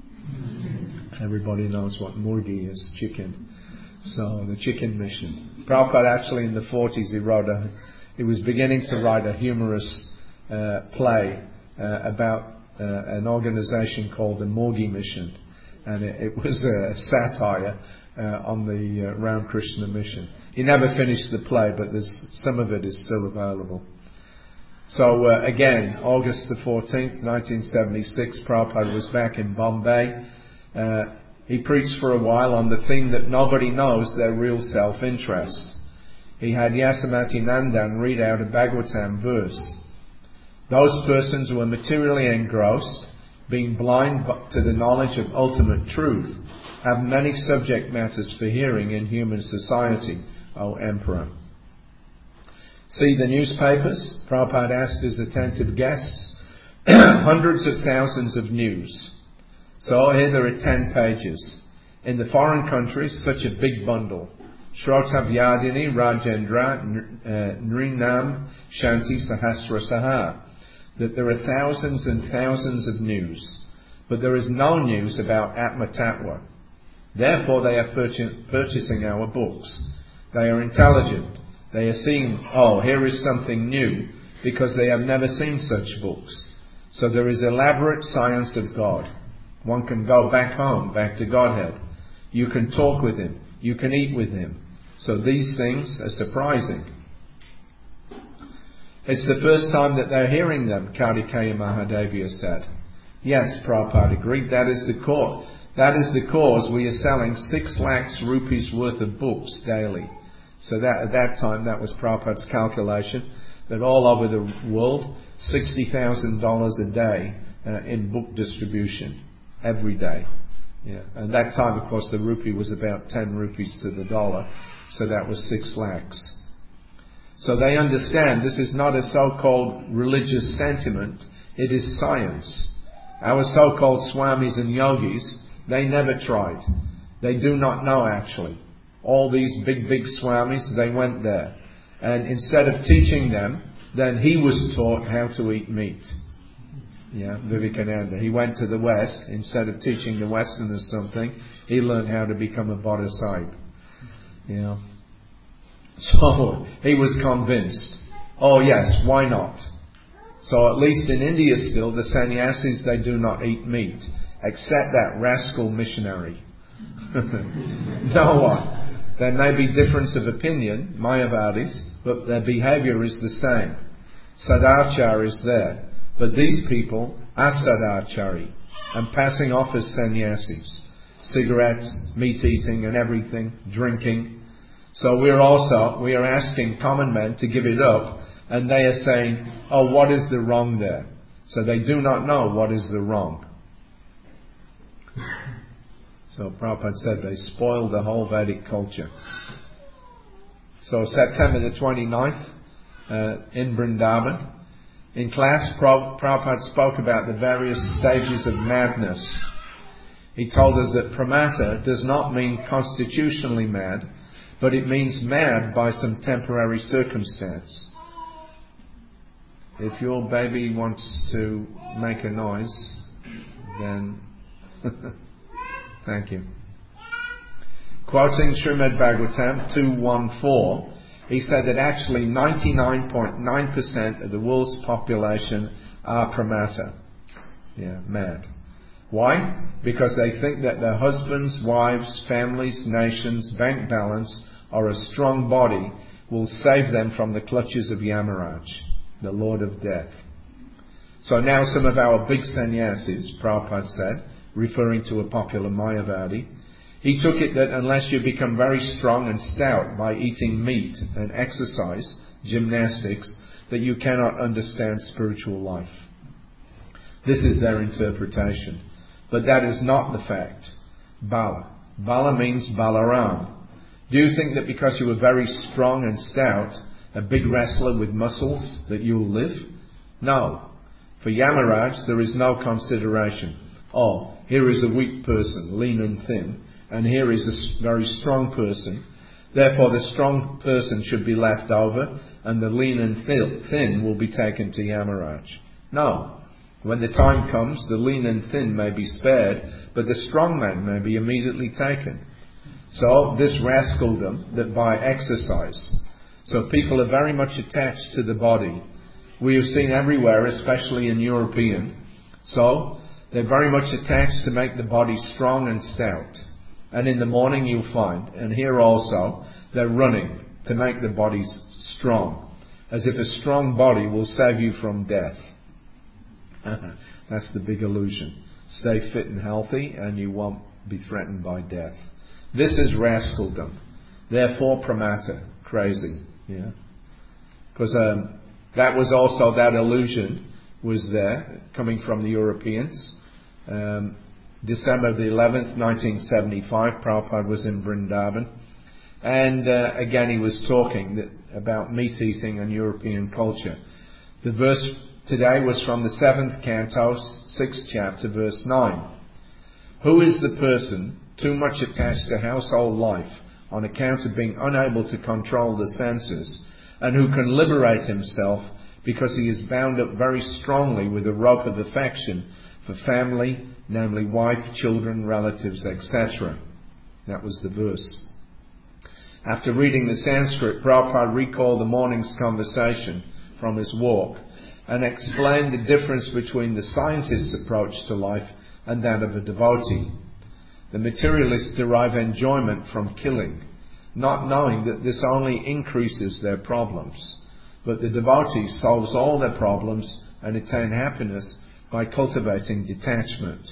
Everybody knows what Murgi is, chicken. So the chicken mission. Prabhupada actually in the forties he wrote a, he was beginning to write a humorous uh, play uh, about uh, an organization called the Murgi Mission, and it, it was a satire uh, on the uh, Ramakrishna mission. He never finished the play, but there's some of it is still available. So uh, again, August the fourteenth, nineteen seventy-six, Prabhupada was back in Bombay. Uh, he preached for a while on the theme that nobody knows their real self-interest. He had Yasomati Nandan read out a Bhagavatam verse. Those persons who are materially engrossed, being blind to the knowledge of ultimate truth, have many subject matters for hearing in human society, O Emperor. See the newspapers? Prabhupada asked his attentive guests. Hundreds of thousands of news. So here there are ten pages. In the foreign countries, such a big bundle. Shrotavyadini Rajendra Nrinam Shanti Sahasra Saha. That there are thousands and thousands of news. But there is no news about Atma Tattva. Therefore they are purchas- purchasing our books. They are intelligent. They are seeing, oh, here is something new, because they have never seen such books. So there is elaborate science of God. One can go back home, back to Godhead. You can talk with Him. You can eat with Him. So these things are surprising. It's the first time that they're hearing them, Kartikeya Mahadevia said. Yes, Prabhupada agreed, that is the cause. That is the cause we are selling six lakhs rupees worth of books daily. So that at that time, that was Prabhupada's calculation, that all over the world, sixty thousand dollars a day uh, in book distribution, every day. Yeah. And that time, of course, the rupee was about ten rupees to the dollar, so that was six lakhs. So they understand this is not a so-called religious sentiment, it is science. Our so-called swamis and yogis, they never tried. They do not know actually. All these big, big swamis, they went there. And instead of teaching them, then he was taught how to eat meat. Yeah, Vivekananda. He went to the West. Instead of teaching the Westerners something, he learned how to become a bodhisattva. You know. So, he was convinced. Oh yes, why not? So at least in India still, the sannyasis, they do not eat meat. Except that rascal missionary. No one. There may be difference of opinion, Mayavadis, but their behavior is the same. Sadachar is there. But these people are Sadachari and passing off as sannyasis. Cigarettes, meat eating and everything, drinking. So we're also, we are asking common men to give it up, and they are saying, oh, what is the wrong there? So they do not know what is the wrong. So Prabhupada said they spoiled the whole Vedic culture. So September the twenty-ninth, uh, in Vrindavan, in class, Prabhupada spoke about the various stages of madness. He told us that pramata does not mean constitutionally mad, but it means mad by some temporary circumstance. If your baby wants to make a noise, then thank you. Quoting Srimad Bhagavatam two fourteen, he said that actually ninety-nine point nine percent of the world's population are pramata. Yeah, mad. Why? Because they think that their husbands, wives, families, nations, bank balance, or a strong body will save them from the clutches of Yamaraj, the Lord of Death. So now some of our big sannyasis, Prabhupada said, referring to a popular Mayavadi, he took it that unless you become very strong and stout by eating meat and exercise, gymnastics, that you cannot understand spiritual life. This is their interpretation. But that is not the fact. Bala. Bala means Balaram. Do you think that because you were very strong and stout, a big wrestler with muscles, that you'll live? No. For Yamaraj, there is no consideration. Oh, here is a weak person, lean and thin, and here is a very strong person. Therefore, the strong person should be left over, and the lean and thin will be taken to Yamaraj. No. When the time comes, the lean and thin may be spared, but the strong man may be immediately taken. So, this rascaldom that by exercise. So people are very much attached to the body. We have seen everywhere, especially in European. So, they're very much attached to make the body strong and stout. And in the morning you'll find, and here also, they're running to make the bodies strong. As if a strong body will save you from death. That's the big illusion. Stay fit and healthy and you won't be threatened by death. This is rascaldom. Therefore pramata, crazy. Yeah, because um, that was also, that illusion was there, coming from the Europeans. Um, December the eleventh, nineteen seventy-five, Prabhupada was in Vrindavan. And uh, again he was talking that, about meat eating and European culture. The verse today was from the seventh canto, sixth chapter, verse nine. Who is the person too much attached to household life on account of being unable to control the senses, and who can liberate himself because he is bound up very strongly with a rope of affection for family, namely wife, children, relatives, et cetera. That was the verse. After reading the Sanskrit, Prabhupada recalled the morning's conversation from his walk and explained the difference between the scientist's approach to life and that of a devotee. The materialists derive enjoyment from killing, not knowing that this only increases their problems. But the devotee solves all their problems and attain happiness by cultivating detachment.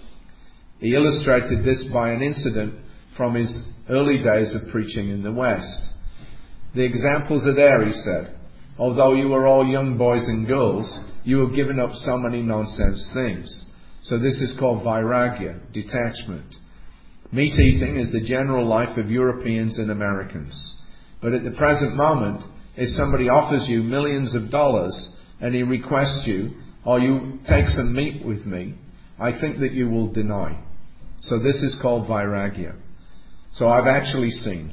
He illustrated this by an incident from his early days of preaching in the West. The examples are there, he said. Although you were all young boys and girls, you have given up so many nonsense things. So this is called vairagya, detachment. Meat eating is the general life of Europeans and Americans. But at the present moment, if somebody offers you millions of dollars and he requests you, or you take some meat with me, I think that you will deny. So this is called vairagya. So I've actually seen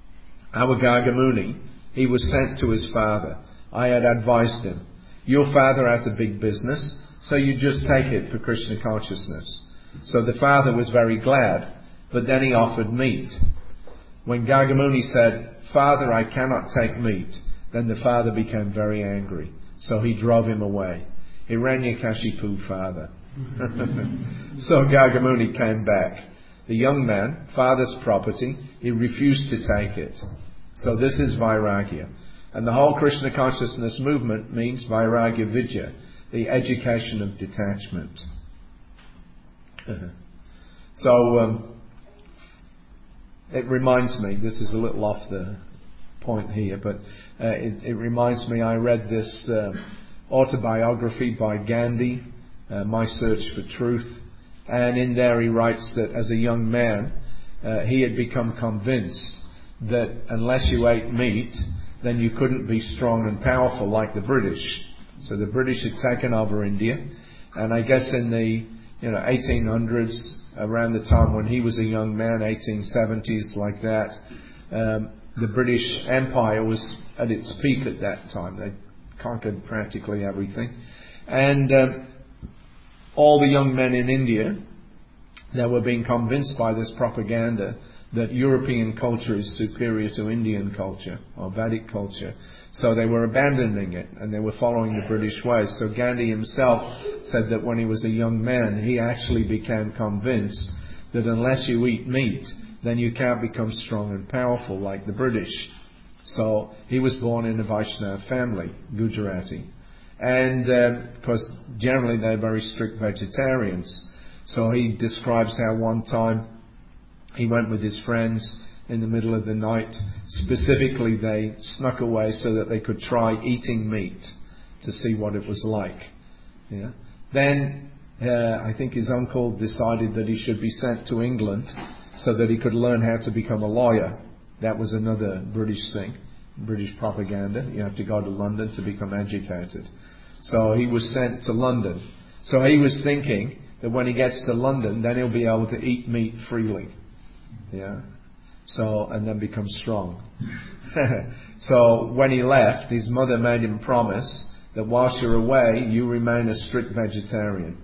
our Gargamuni, he was sent to his father. I had advised him, your father has a big business, so you just take it for Krishna consciousness. So the father was very glad. But then he offered meat. When Gargamuni said, Father, I cannot take meat, then the father became very angry. So he drove him away. Hiranyakashipu father. So Gargamuni came back. The young man, father's property, he refused to take it. So this is vairagya. And the whole Krishna consciousness movement means vairagya vidya, the education of detachment. So, um, it reminds me, this is a little off the point here, but uh, it, it reminds me, I read this uh, autobiography by Gandhi, uh, My Search for Truth, and in there he writes that as a young man, uh, he had become convinced that unless you ate meat, then you couldn't be strong and powerful like the British. So the British had taken over India, and I guess in the you know eighteen hundreds, around the time when he was a young man, eighteen seventies, like that, um, the British Empire was at its peak at that time. They conquered practically everything. And um, all the young men in India, they were being convinced by this propaganda that European culture is superior to Indian culture, or Vedic culture. So they were abandoning it, and they were following the British ways. So Gandhi himself said that when he was a young man, he actually became convinced that unless you eat meat, then you can't become strong and powerful like the British. So he was born in a Vaishnava family, Gujarati. And because um, generally they're very strict vegetarians. So he describes how one time he went with his friends in the middle of the night. Specifically, they snuck away so that they could try eating meat to see what it was like. Yeah. Then uh, I think his uncle decided that he should be sent to England so that he could learn how to become a lawyer. That was another British thing, British propaganda. You have to go to London to become educated. So he was sent to London. So he was thinking that when he gets to London, then he'll be able to eat meat freely. Yeah. So, and then become strong. So when he left, his mother made him promise that whilst you're away, you remain a strict vegetarian.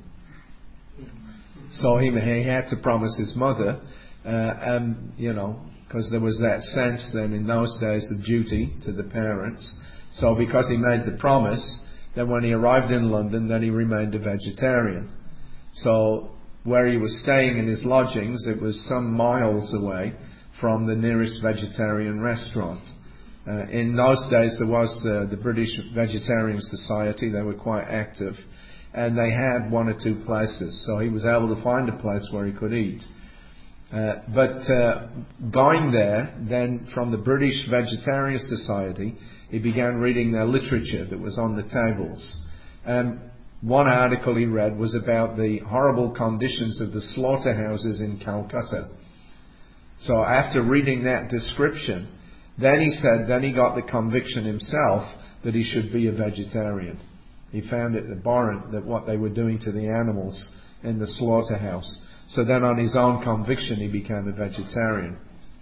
So he, he had to promise his mother, uh, and, you know, because there was that sense then in those days of duty to the parents. So because he made the promise, then when he arrived in London, then he remained a vegetarian. So where he was staying in his lodgings, it was some miles away from the nearest vegetarian restaurant. Uh, in those days there was uh, the British Vegetarian Society. They were quite active, and they had one or two places, so he was able to find a place where he could eat. Uh, but uh, going there, then from the British Vegetarian Society, he began reading their literature that was on the tables. And one article he read was about the horrible conditions of the slaughterhouses in Calcutta. So after reading that description, then he said, then he got the conviction himself that he should be a vegetarian. He found it abhorrent that what they were doing to the animals in the slaughterhouse. So then on his own conviction he became a vegetarian.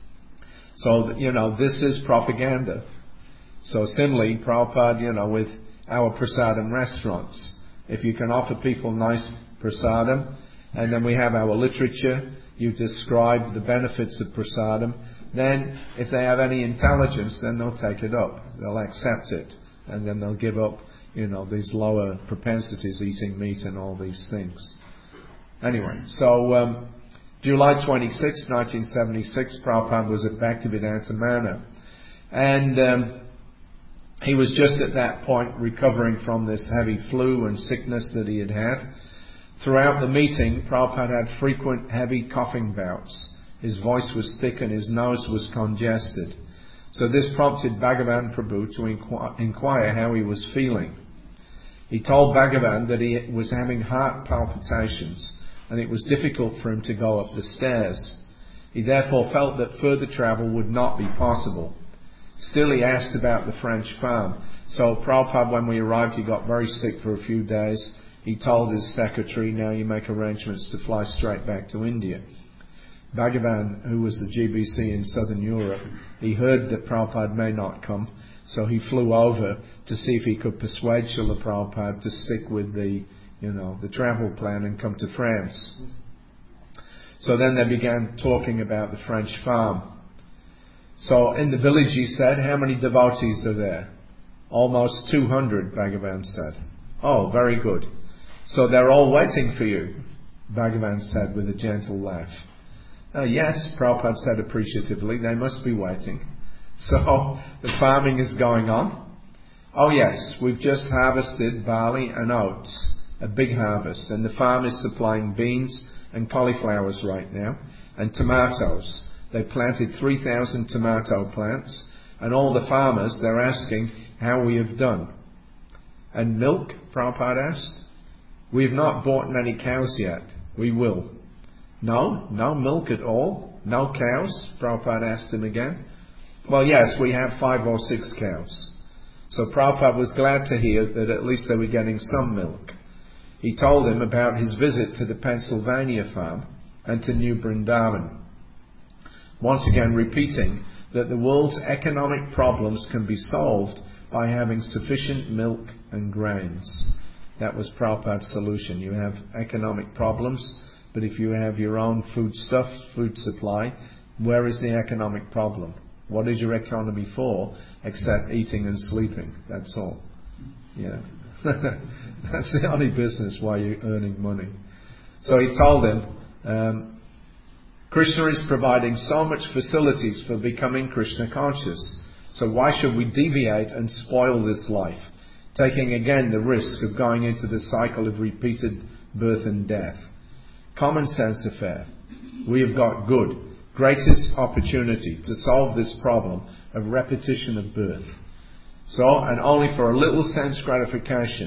So, you know, this is propaganda. So similarly, Prabhupada, you know, with our prasadam restaurants, if you can offer people nice prasadam, and then we have our literature, you describe the benefits of prasadam, then if they have any intelligence, then they'll take it up. They'll accept it. And then they'll give up, you know, these lower propensities, eating meat and all these things. Anyway, so um, July twenty-sixth, nineteen seventy-six, Prabhupada was at Bhaktivedanta Manor. And um, he was just at that point recovering from this heavy flu and sickness that he had had. Throughout the meeting, Prabhupada had frequent heavy coughing bouts. His voice was thick and his nose was congested. So this prompted Bhagavan Prabhu to inquire, inquire how he was feeling. He told Bhagavan that he was having heart palpitations and it was difficult for him to go up the stairs. He therefore felt that further travel would not be possible. Still, he asked about the French farm. So Prabhupada, when we arrived, he got very sick for a few days. He told his secretary, now you make arrangements to fly straight back to India. Bhagavan, who was the G B C in Southern Europe, he heard that Prabhupada may not come, so he flew over to see if he could persuade Srila Prabhupada to stick with the, you know, the travel plan and come to France. So then they began talking about the French farm. So in the village, he said, how many devotees are there? Almost two hundred, Bhagavan said. Oh, very good. So they're all waiting for you, Bhagavan said with a gentle laugh. Uh, yes, Prabhupada said appreciatively, they must be waiting. So the farming is going on. Oh yes, we've just harvested barley and oats, a big harvest, and the farm is supplying beans and cauliflowers right now, and tomatoes. They planted three thousand tomato plants, and all the farmers, they're asking how we have done. And milk, Prabhupada asked? We have not bought many cows yet. We will. No, no milk at all? No cows? Prabhupada asked him again. Well, yes, we have five or six cows. So Prabhupada was glad to hear that at least they were getting some milk. He told him about his visit to the Pennsylvania farm and to New Vrindavan. Once again repeating that the world's economic problems can be solved by having sufficient milk and grains. That was Prabhupada's solution. You have economic problems, but if you have your own food stuff, food supply, where is the economic problem? What is your economy for except eating and sleeping? That's all. Yeah. That's the only business why you're earning money. So he told him, um, Krishna is providing so much facilities for becoming Krishna conscious. So why should we deviate and spoil this life, taking again the risk of going into the cycle of repeated birth and death? Common sense affair. We have got good, greatest opportunity to solve this problem of repetition of birth. So, and only for a little sense gratification,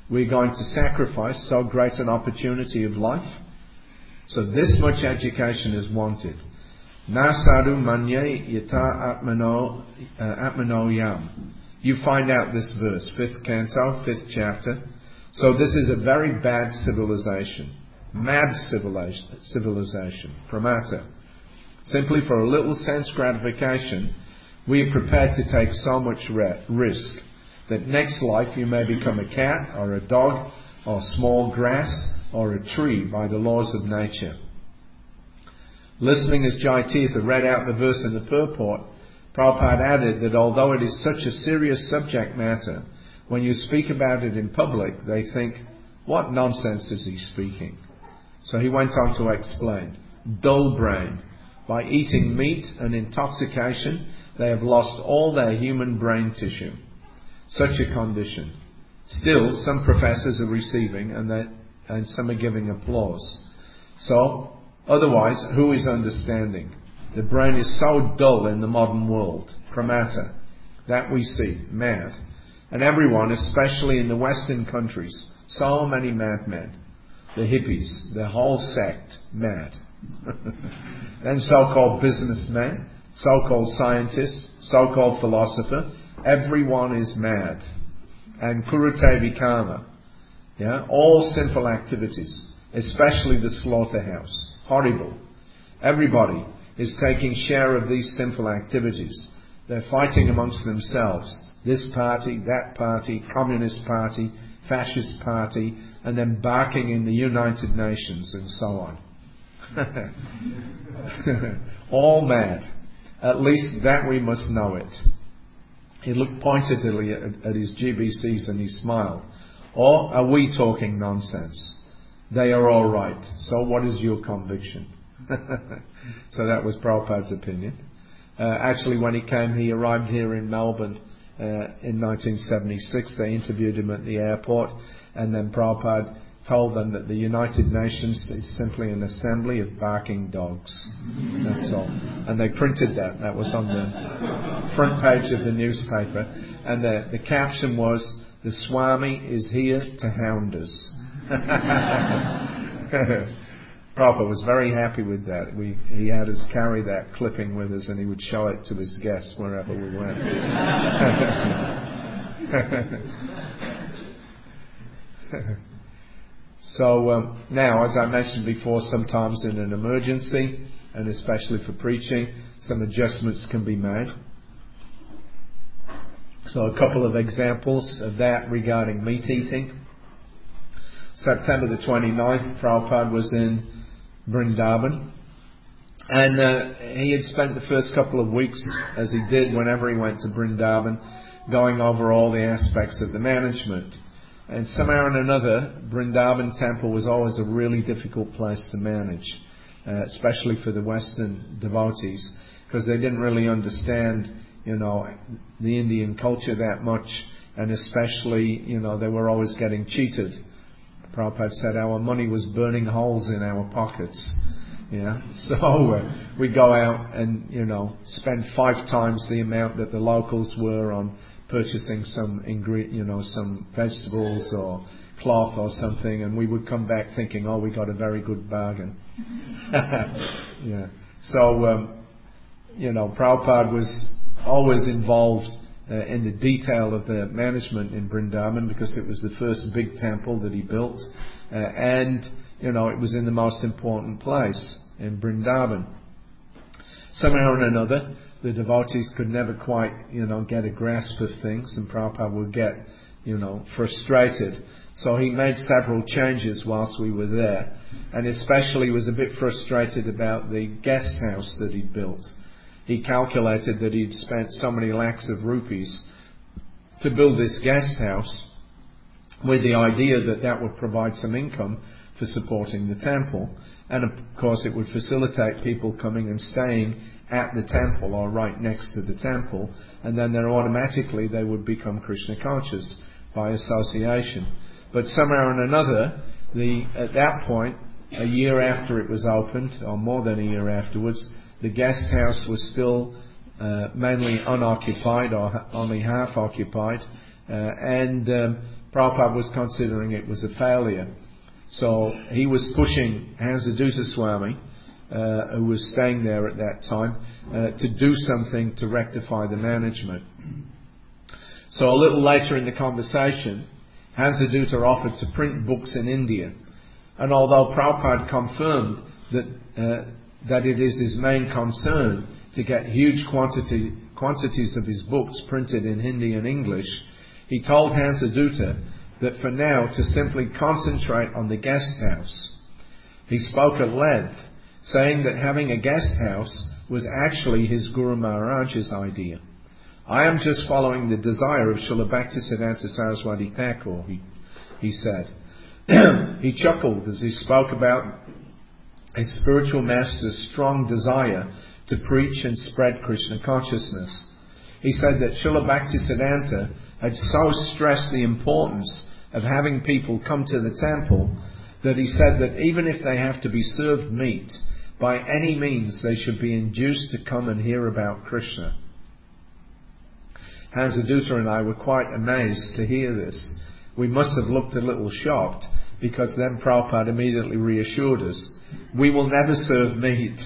we're going to sacrifice so great an opportunity of life? So this much education is wanted. Na sadhu manye yata atmano atmano yam. You find out this verse, fifth canto, fifth chapter. So this is a very bad civilization, mad civilization, civilization, pramata. Simply for a little sense gratification, we are prepared to take so much risk that next life you may become a cat or a dog or small grass or a tree by the laws of nature. Listening as Jai Tirtha read out the verse in the purport, Prabhupada added that although it is such a serious subject matter, when you speak about it in public, they think, what nonsense is he speaking? So he went on to explain, dull brain. By eating meat and intoxication, they have lost all their human brain tissue. Such a condition. Still, some professors are receiving and, they, and some are giving applause. So, otherwise, who is understanding? The brain is so dull in the modern world, pramata, that we see, mad. And everyone, especially in the Western countries, so many madmen. The hippies, the whole sect, mad. Then so-called businessmen, so-called scientists, so-called philosopher, everyone is mad. And kurute vikama, yeah, all sinful activities, especially the slaughterhouse, horrible. Everybody is taking share of these sinful activities. They're fighting amongst themselves. This party, that party, communist party, fascist party, and then barking in the United Nations and so on. All mad. At least that we must know it. He looked pointedly at, at his G B Cs and he smiled. Or are we talking nonsense? They are all right. So what is your conviction? So that was Prabhupada's opinion. Uh, actually, when he came, he arrived here in Melbourne uh, in nineteen seventy-six. They interviewed him at the airport, and then Prabhupada told them that the United Nations is simply an assembly of barking dogs. That's all. And they printed that. That was on the front page of the newspaper. And the, the caption was, "The Swami is here to hound us." Prabhupada was very happy with that. We, he had us carry that clipping with us and he would show it to his guests wherever we went. So um, now, as I mentioned before, sometimes in an emergency, and especially for preaching, some adjustments can be made. So a couple of examples of that regarding meat eating. September the twenty-ninth, Prabhupada was in Vrindavan, and uh, he had spent the first couple of weeks, as he did whenever he went to Vrindavan, going over all the aspects of the management. And somehow or another, Vrindavan temple was always a really difficult place to manage, uh, especially for the Western devotees, because they didn't really understand, you know, the Indian culture that much, and especially, you know, they were always getting cheated. Prabhupada said our money was burning holes in our pockets. Yeah, so uh, we go out and, you know, spend five times the amount that the locals were on purchasing some ingre- you know, some vegetables or cloth or something, and we would come back thinking, oh, we got a very good bargain. Yeah. So, um, you know, Prabhupada was always involved uh, in the detail of the management in Vrindavan because it was the first big temple that he built, uh, and, you know, it was in the most important place in Vrindavan. Somehow or another, the devotees could never quite, you know, get a grasp of things, and Prabhupada would get, you know, frustrated. So he made several changes whilst we were there, and especially was a bit frustrated about the guest house that he'd built. He calculated that he'd spent so many lakhs of rupees to build this guest house with the idea that that would provide some income for supporting the temple. And of course it would facilitate people coming and staying at the temple or right next to the temple, and then then automatically they would become Krishna conscious by association. But somehow or another, the, at that point, a year after it was opened, or more than a year afterwards, the guest house was still uh, mainly unoccupied or ha- only half occupied, uh, and um, Prabhupada was considering it was a failure. So he was pushing Hansadutta Swami, uh, who was staying there at that time, uh, to do something to rectify the management. So a little later in the conversation, Hansadutta offered to print books in India. And although Prabhupada confirmed that uh, that it is his main concern to get huge quantity, quantities of his books printed in Hindi and English, he told Hansadutta that for now to simply concentrate on the guest house. He spoke at length, saying that having a guest house was actually his Guru Maharaj's idea. I am just following the desire of Srila Bhaktisiddhanta Saraswati Thakur, he, he said. He chuckled as he spoke about his spiritual master's strong desire to preach and spread Krishna consciousness. He said that Srila Bhaktisiddhanta had so stressed the importance of having people come to the temple that he said that even if they have to be served meat, by any means they should be induced to come and hear about Krishna. Hansadutta and I were quite amazed to hear this. We must have looked a little shocked, because then Prabhupada immediately reassured us, we will never serve meat.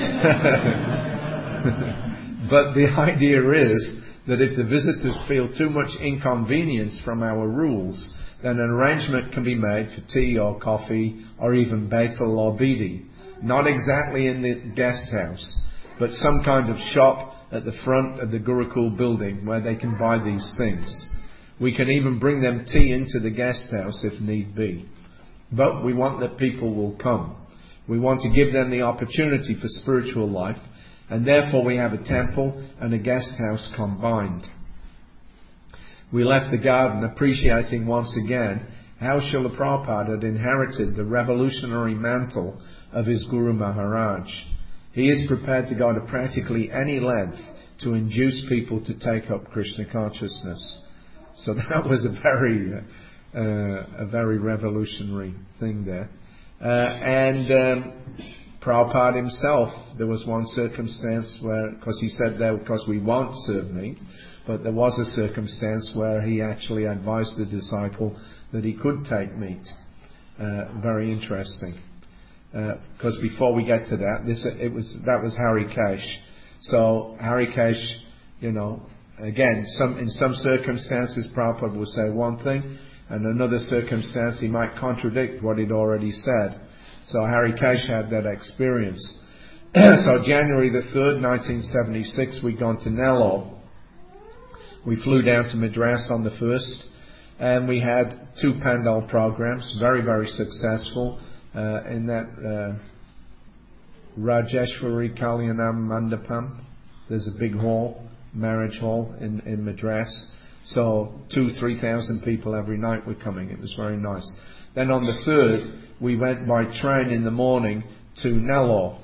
But the idea is that if the visitors feel too much inconvenience from our rules, then an arrangement can be made for tea or coffee or even betel or bidi. Not exactly in the guest house, but some kind of shop at the front of the Gurukul building where they can buy these things. We can even bring them tea into the guest house if need be. But we want that people will come. We want to give them the opportunity for spiritual life, and therefore we have a temple and a guest house combined. We left the garden appreciating once again how Srila Prabhupada had inherited the revolutionary mantle of his Guru Maharaj. He is prepared to go to practically any length to induce people to take up Krishna consciousness. So that was a very, uh, a very revolutionary thing there. Uh, and um, Prabhupada himself, there was one circumstance where, because he said there, because we won't serve meat, but there was a circumstance where he actually advised the disciple that he could take meat. Uh, very interesting. Because uh, before we get to that, this it was that was Harikesh. So Harikesh, you know, again, some in some circumstances Prabhupada will say one thing, and another circumstance he might contradict what he'd already said. So Harikesh had that experience. So January the third, nineteen seventy-six, we'd gone to Nellore. We flew down to Madras on the first, and we had two Pandal programs, very, very successful. Uh, in that uh, Rajeshwari Kalyanam Mandapam, there's a big hall, marriage hall in, in Madras. So two, three thousand people every night were coming. It was very nice. Then on the third, we went by train in the morning to Nellore.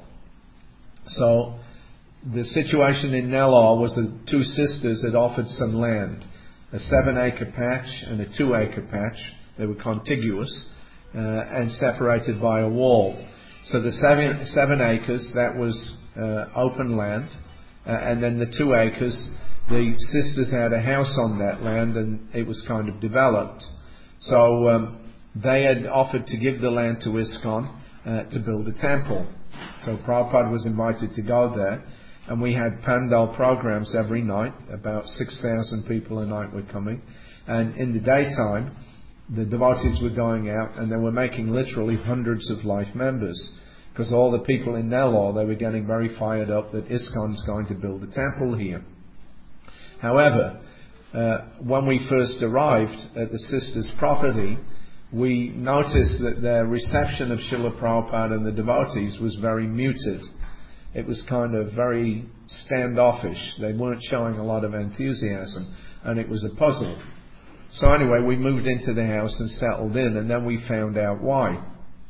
So the situation in Nellore was that two sisters had offered some land, a seven-acre patch and a two-acre patch. They were contiguous. Uh, and separated by a wall. So the seven, seven acres, that was uh, open land, uh, and then the two acres, the sisters had a house on that land, and it was kind of developed. So um, they had offered to give the land to ISKCON uh, to build a temple. So Prabhupada was invited to go there, and we had Pandal programs every night. About six thousand people a night were coming, and in the daytime, the devotees were going out and they were making literally hundreds of life members, because all the people in Nellore, they were getting very fired up that ISKCON's going to build a temple here. However, uh, when we first arrived at the sisters' property, we noticed that their reception of Srila Prabhupada and the devotees was very muted. It was kind of very standoffish. They weren't showing a lot of enthusiasm, and it was a puzzle. So anyway, we moved into the house and settled in, and then we found out why.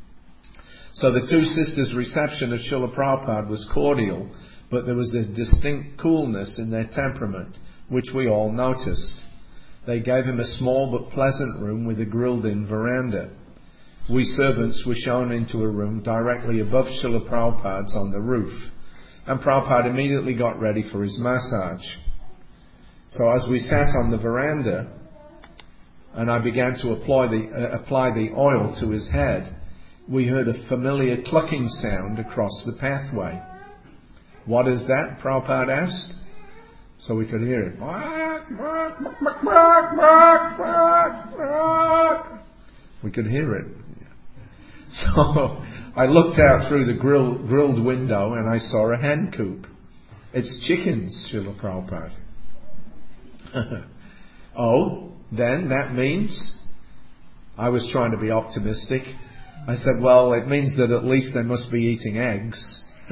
So the two sisters' reception of Srila Prabhupada was cordial, but there was a distinct coolness in their temperament, which we all noticed. They gave him a small but pleasant room with a grilled-in veranda. We servants were shown into a room directly above Srila Prabhupada's on the roof. And Prabhupada immediately got ready for his massage. So as we sat on the veranda, and I began to apply the, uh, apply the oil to his head, we heard a familiar clucking sound across the pathway. What is that? Prabhupada asked. So we could hear it. We could hear it. So I looked out through the grill, grilled window and I saw a hen coop. It's chickens, Srila Prabhupada. Oh, then that means, I was trying to be optimistic. I said, well, it means that at least they must be eating eggs. So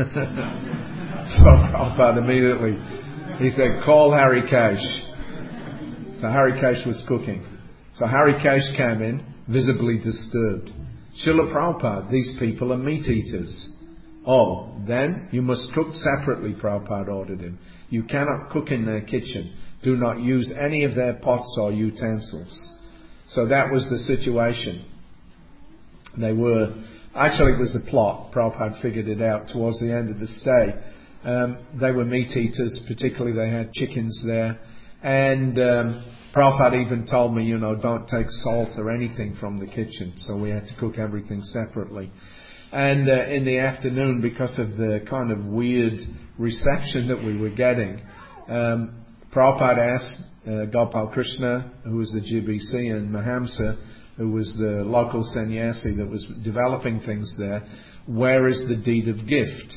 Prabhupada immediately, he said, call Harikesh. So Harikesh was cooking. So Harikesh came in, visibly disturbed. Srila Prabhupada, these people are meat eaters. Oh, then you must cook separately, Prabhupada ordered him. You cannot cook in their kitchen. Do not use any of their pots or utensils. So that was the situation. They were, actually it was a plot. Prabhupada figured it out towards the end of the stay. Um, they were meat eaters, particularly they had chickens there. And um, Prabhupada even told me, you know, don't take salt or anything from the kitchen. So we had to cook everything separately. And uh, in the afternoon, because of the kind of weird reception that we were getting, um, Prabhupada asked uh, Gopal Krishna, who was the G B C, and Mahamsa, who was the local sannyasi that was developing things there, where is the deed of gift?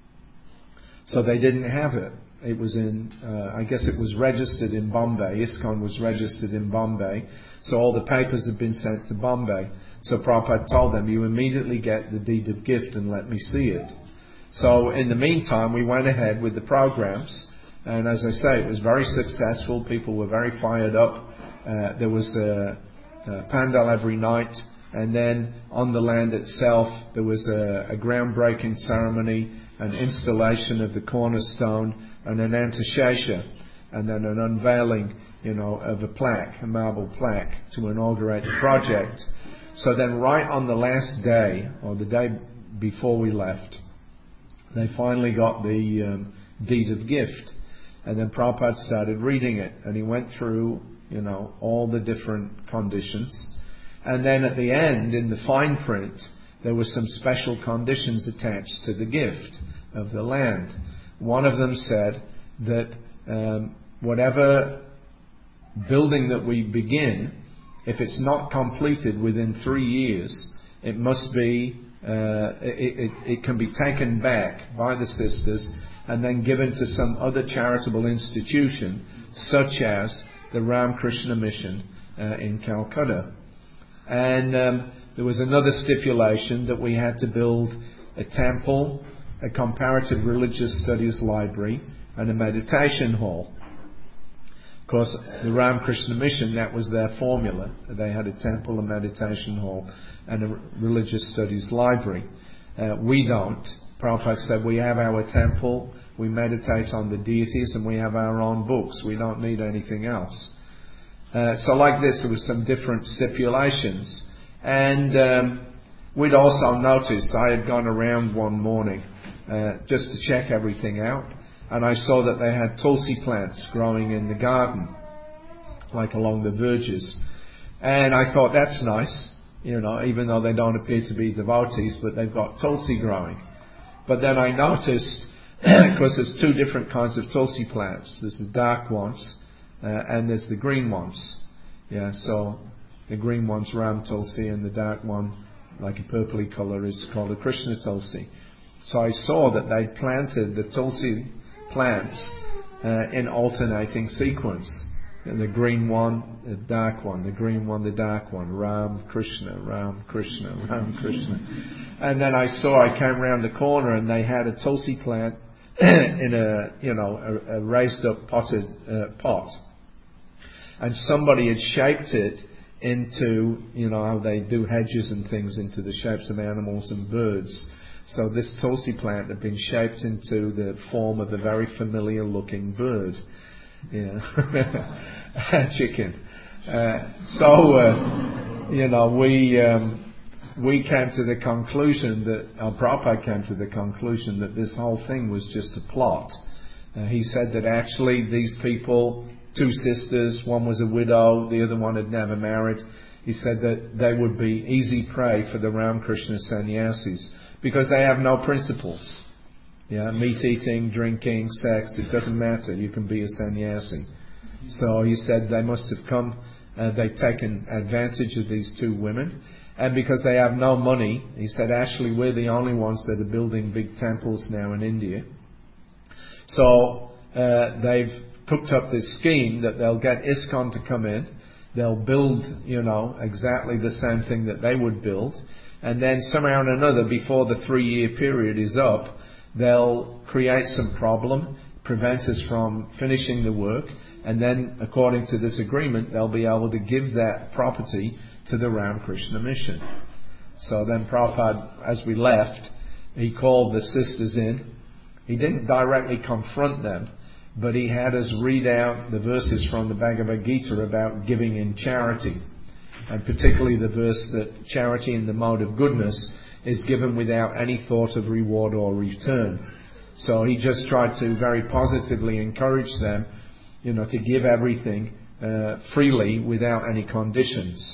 So they didn't have it. It was in, uh, I guess it was registered in Bombay. ISKCON was registered in Bombay. So all the papers had been sent to Bombay. So Prabhupada told them, you immediately get the deed of gift and let me see it. So in the meantime, we went ahead with the programs. And as I say, it was very successful. People were very fired up. Uh, there was a, a pandal every night. And then on the land itself, there was a, a groundbreaking ceremony, an installation of the cornerstone, and an antashesha, and then an unveiling, you know, of a plaque, a marble plaque, to inaugurate the project. So then right on the last day, or the day before we left, they finally got the um, deed of gift. And then Prabhupada started reading it, and he went through, you know, all the different conditions. And then at the end, in the fine print, there were some special conditions attached to the gift of the land. One of them said that um, whatever building that we begin, if it's not completed within three years, it must be, uh, it, it, it can be taken back by the sisters and then given to some other charitable institution, such as the Ramakrishna Mission uh, in Calcutta. And um, there was another stipulation that we had to build a temple, a comparative religious studies library, and a meditation hall. Of course, the Ramakrishna Mission, that was their formula. They had a temple, a meditation hall, and a religious studies library. Uh, we don't. Prabhupada said we have our temple, we meditate on the deities, and we have our own books. We don't need anything else. Uh, so like this, there were some different stipulations. And um, we'd also noticed, I had gone around one morning uh, just to check everything out, and I saw that they had tulsi plants growing in the garden, like along the verges. And I thought, that's nice, you know, even though they don't appear to be devotees, but they've got tulsi growing. But then I noticed, because there's two different kinds of tulsi plants. There's the dark ones, uh, and there's the green ones. Yeah, so the green one's Ram Tulsi, and the dark one, like a purpley colour, is called a Krishna Tulsi. So I saw that they planted the Tulsi plants uh, in alternating sequence. And the green one, the dark one, the green one, the dark one, Ram, Krishna, Ram, Krishna, Ram, Krishna. And then I saw, I came round the corner and they had a Tulsi plant in a, you know, a, a raised up potted uh, pot. And somebody had shaped it into, you know, how they do hedges and things, into the shapes of animals and birds. So this Tulsi plant had been shaped into the form of a very familiar looking bird. Yeah. Chicken. Uh, so, uh, you know, we, um, we came to the conclusion that, or Prabhupada came to the conclusion that this whole thing was just a plot. Uh, he said that actually these people, two sisters, one was a widow, the other one had never married. He said that they would be easy prey for the Ramakrishna sannyasis because they have no principles. Yeah, meat eating, drinking, sex, it doesn't matter. You can be a sannyasi. So he said they must have come, uh, they've taken advantage of these two women. And because they have no money, he said, actually we're the only ones that are building big temples now in India. So uh, they've cooked up this scheme that they'll get ISKCON to come in. They'll build, you know, exactly the same thing that they would build. And then somehow or another, before the three-year period is up, they'll create some problem, prevent us from finishing the work. And then, according to this agreement, they'll be able to give that property to the Ramakrishna Mission. So then Prabhupada, as we left, he called the sisters in. He didn't directly confront them, but he had us read out the verses from the Bhagavad Gita about giving in charity. And particularly the verse that charity in the mode of goodness is given without any thought of reward or return. So he just tried to very positively encourage them, you know, to give everything uh, freely without any conditions.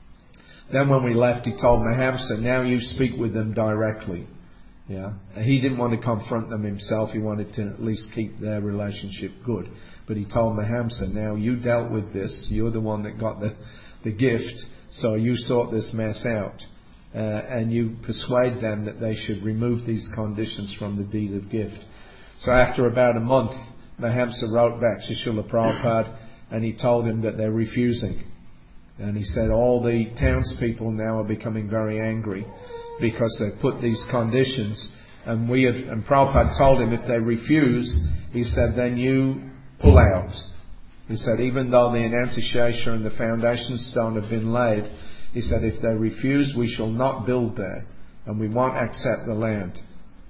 Then when we left, he told Mahamsa, now you speak with them directly. Yeah, he didn't want to confront them himself. He wanted to at least keep their relationship good. But he told Mahamsa, now you dealt with this. You're the one that got the, the gift. So you sort this mess out. Uh, and you persuade them that they should remove these conditions from the deed of gift. So after about a month, Mahamsa wrote back to Srila Prabhupada and he told him that they're refusing. And he said all the townspeople now are becoming very angry because they put these conditions, and we have, and Prabhupada told him if they refuse, he said, then you pull out. He said, even though the Anantashesha and the foundation stone have been laid, he said, if they refuse, we shall not build there, and we won't accept the land.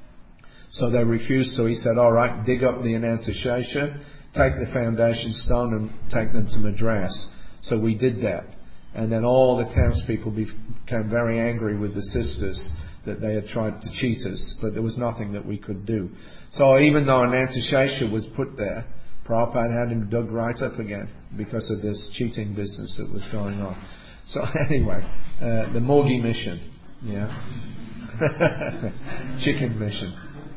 So they refused, so he said, alright, dig up the Anantashesha, take the foundation stone and take them to Madras. So we did that. And then all the townspeople became very angry with the sisters that they had tried to cheat us, but there was nothing that we could do. So even though Anantashesha was put there, Prabhupada had him dug right up again because of this cheating business that was going on. So anyway, uh, the Mogi mission, yeah, chicken mission.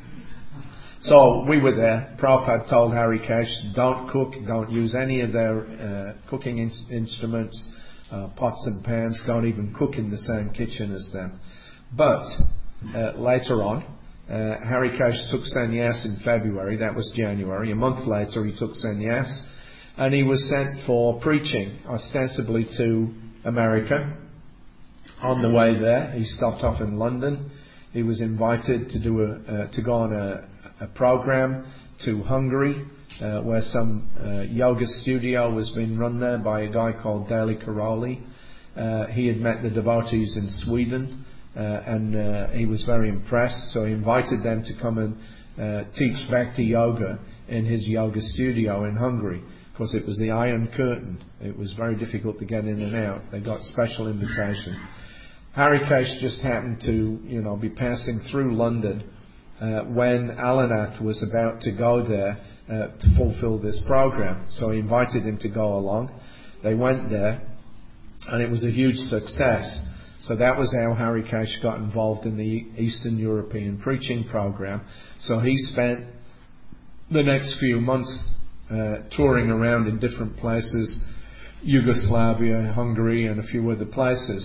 So we were there. Prabhupada told Harikesh, don't cook, don't use any of their uh, cooking in- instruments. Uh, pots and pans, don't even cook in the same kitchen as them. But uh, later on, uh, Harikesh took sannyas in February, that was January. A month later he took sannyas and he was sent for preaching, ostensibly to America. On the way there, he stopped off in London. He was invited to do a, uh, to go on a, a program to Hungary, Uh, where some uh, yoga studio was being run there by a guy called Dali Karoli. Uh, he had met the devotees in Sweden uh, and uh, he was very impressed, so he invited them to come and uh, teach Bhakti Yoga in his yoga studio in Hungary. Of course, it was the Iron Curtain. It was very difficult to get in and out. They got special invitation. Harikesh just happened to, you know, be passing through London uh, when Alanath was about to go there Uh, to fulfill this program. So he invited him to go along. They went there and it was a huge success. So that was how Harikesh got involved in the Eastern European preaching program. So he spent the next few months uh, touring around in different places, Yugoslavia, Hungary and a few other places.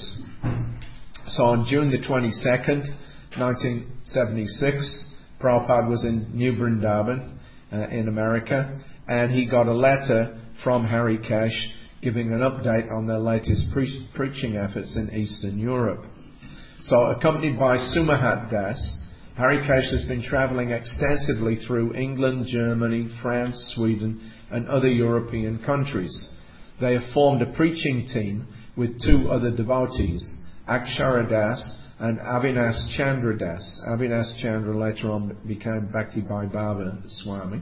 So on June the twenty-second, nineteen seventy-six, Prabhupada was in New Vrindavan Uh, in America, and he got a letter from Harikesh giving an update on their latest pre- preaching efforts in Eastern Europe. So accompanied by Sumahat Das, Harikesh has been travelling extensively through England, Germany, France, Sweden and other European countries. They have formed a preaching team with two other devotees, Akshara Das and Avinash Chandra Das. Avinash Chandra later on became Bhakti Bhai Baba Swami.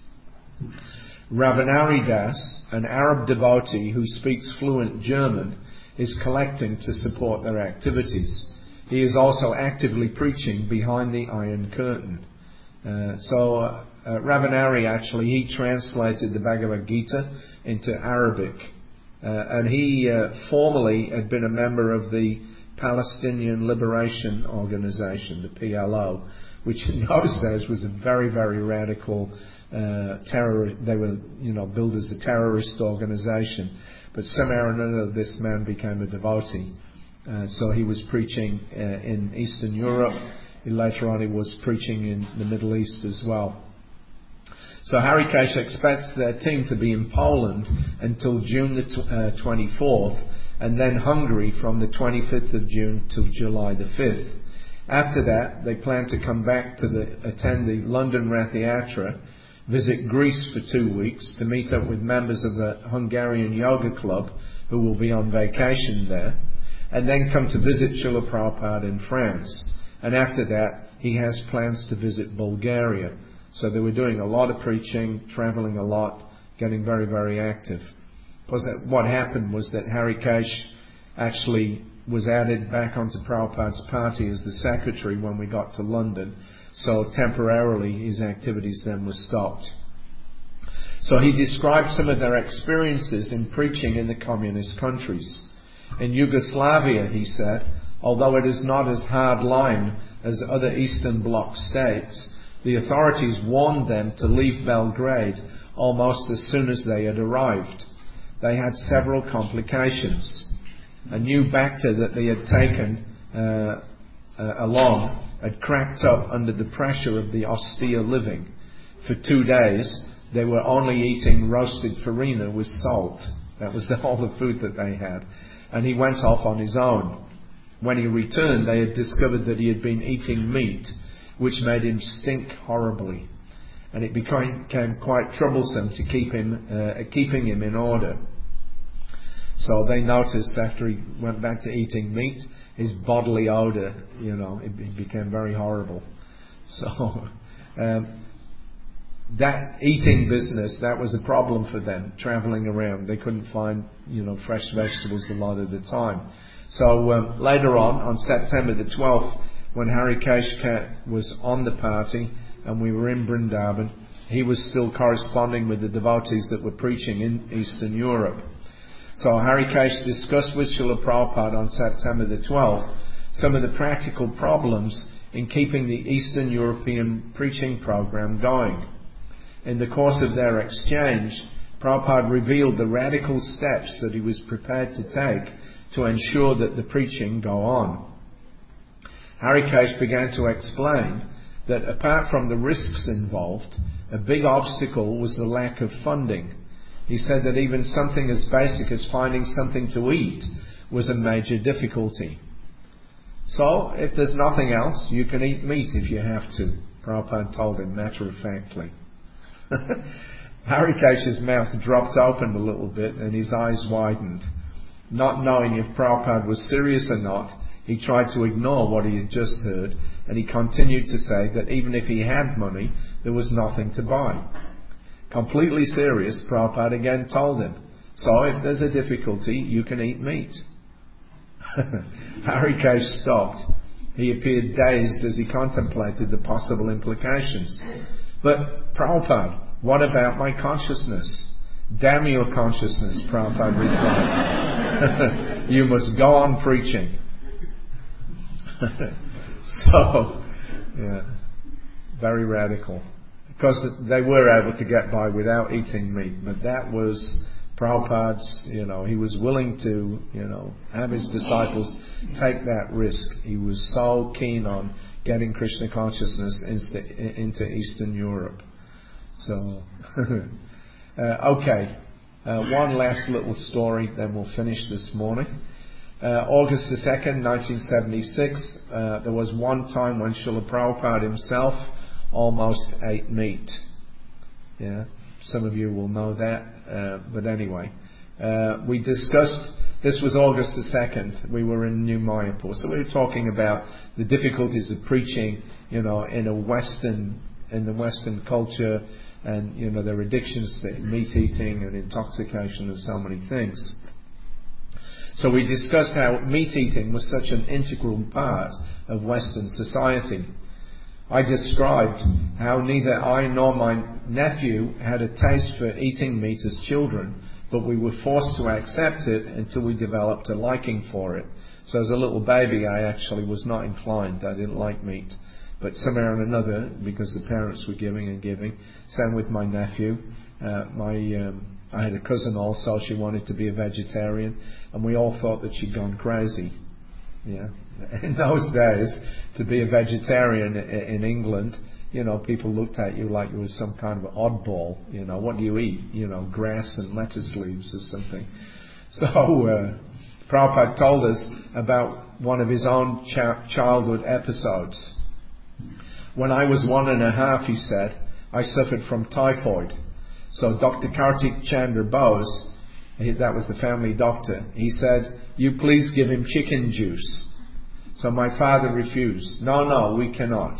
Ravanari Das, an Arab devotee who speaks fluent German, is collecting to support their activities. he is also actively preaching behind the Iron Curtain. Uh, so uh, uh, Ravanari actually, he translated the Bhagavad Gita into Arabic. Uh, and he uh, formerly had been a member of the Palestinian Liberation Organization, the P L O, which in those days was a very, very radical uh, terror. They were, you know, billed as a terrorist organization. But somehow or another, this man became a devotee. Uh, so he was preaching uh, in Eastern Europe. Later on, he was preaching in the Middle East as well. So Harikesh expects their team to be in Poland until June the tw- uh, twenty-fourth, and then Hungary from the twenty-fifth of June till July the fifth. After that, they plan to come back to the, attend the London Rath Yatra, visit Greece for two weeks to meet up with members of a Hungarian yoga club who will be on vacation there, and then come to visit Srila Prabhupada in France. And after that, he has plans to visit Bulgaria. So they were doing a lot of preaching, travelling a lot, getting very, very active. Because what happened was that Harikesh actually was added back onto Prabhupada's party as the secretary when we got to London. So temporarily his activities then were stopped. So he described some of their experiences in preaching in the communist countries. In Yugoslavia, he said, although it is not as hard-line as other Eastern Bloc states, the authorities warned them to leave Belgrade almost as soon as they had arrived. They had several complications. A new bacter that they had taken uh, uh, along had cracked up under the pressure of the austere living. For two days, they were only eating roasted farina with salt. That was the, all the food that they had. And he went off on his own. When he returned, they had discovered that he had been eating meat, which made him stink horribly. And it became, became quite troublesome to keep him, uh, keeping him in order. So they noticed after he went back to eating meat, his bodily odour, you know, it, it became very horrible. So um, that eating business, that was a problem for them, travelling around. They couldn't find, you know, fresh vegetables a lot of the time. So um, later on, on September the twelfth, when Harikesh was on the party and we were in Vrindavan, he was still corresponding with the devotees that were preaching in Eastern Europe. So Harikesh discussed with Srila Prabhupada on September the twelfth some of the practical problems in keeping the Eastern European preaching program going. In the course of their exchange, Prabhupada revealed the radical steps that he was prepared to take to ensure that the preaching go on. Harikesh began to explain that apart from the risks involved, a big obstacle was the lack of funding. He said that even something as basic as finding something to eat was a major difficulty. So, if there's nothing else, you can eat meat if you have to, Prabhupada told him matter-of-factly. Harikesh's mouth dropped open a little bit and his eyes widened. Not knowing if Prabhupada was serious or not, he tried to ignore what he had just heard, and he continued to say that even if he had money, there was nothing to buy. Completely serious, Prabhupada again told him, so if there's a difficulty, you can eat meat. Harikesh stopped. He appeared dazed as he contemplated the possible implications. But Prabhupada, what about my consciousness? Damn your consciousness, Prabhupada replied. You must go on preaching. So, yeah, very radical. Because they were able to get by without eating meat, but that was Prabhupada's, you know, he was willing to, you know, have his disciples take that risk. He was so keen on getting Krishna consciousness into, into Eastern Europe. So, uh, okay, uh, one last little story, then we'll finish this morning. Uh, August the second, nineteen seventy-six, uh, there was one time when Srila Prabhupada himself almost ate meat. Yeah, some of you will know that, uh, but anyway, uh, we discussed, this was August the second, we were in New Mayapur, so we were talking about the difficulties of preaching, you know, in a Western, in the Western culture, and, you know, their addictions to meat eating and intoxication and so many things. So we discussed how meat eating was such an integral part of Western society. I described how neither I nor my nephew had a taste for eating meat as children, but we were forced to accept it until we developed a liking for it. So as a little baby, I actually was not inclined. I didn't like meat. But somehow or another, because the parents were giving and giving, same with my nephew. Uh, my um, I had a cousin also, she wanted to be a vegetarian, and we all thought that she'd gone crazy. Yeah. In those days, to be a vegetarian in England, you know, people looked at you like you were some kind of oddball. You know, what do you eat? You know, grass and lettuce leaves or something. So, uh, Prabhupada told us about one of his own ch- childhood episodes. When I was one and a half, he said, I suffered from typhoid. So Doctor Kartik Chandra Bose, he, that was the family doctor, he said, you please give him chicken juice. So my father refused. No, no, we cannot.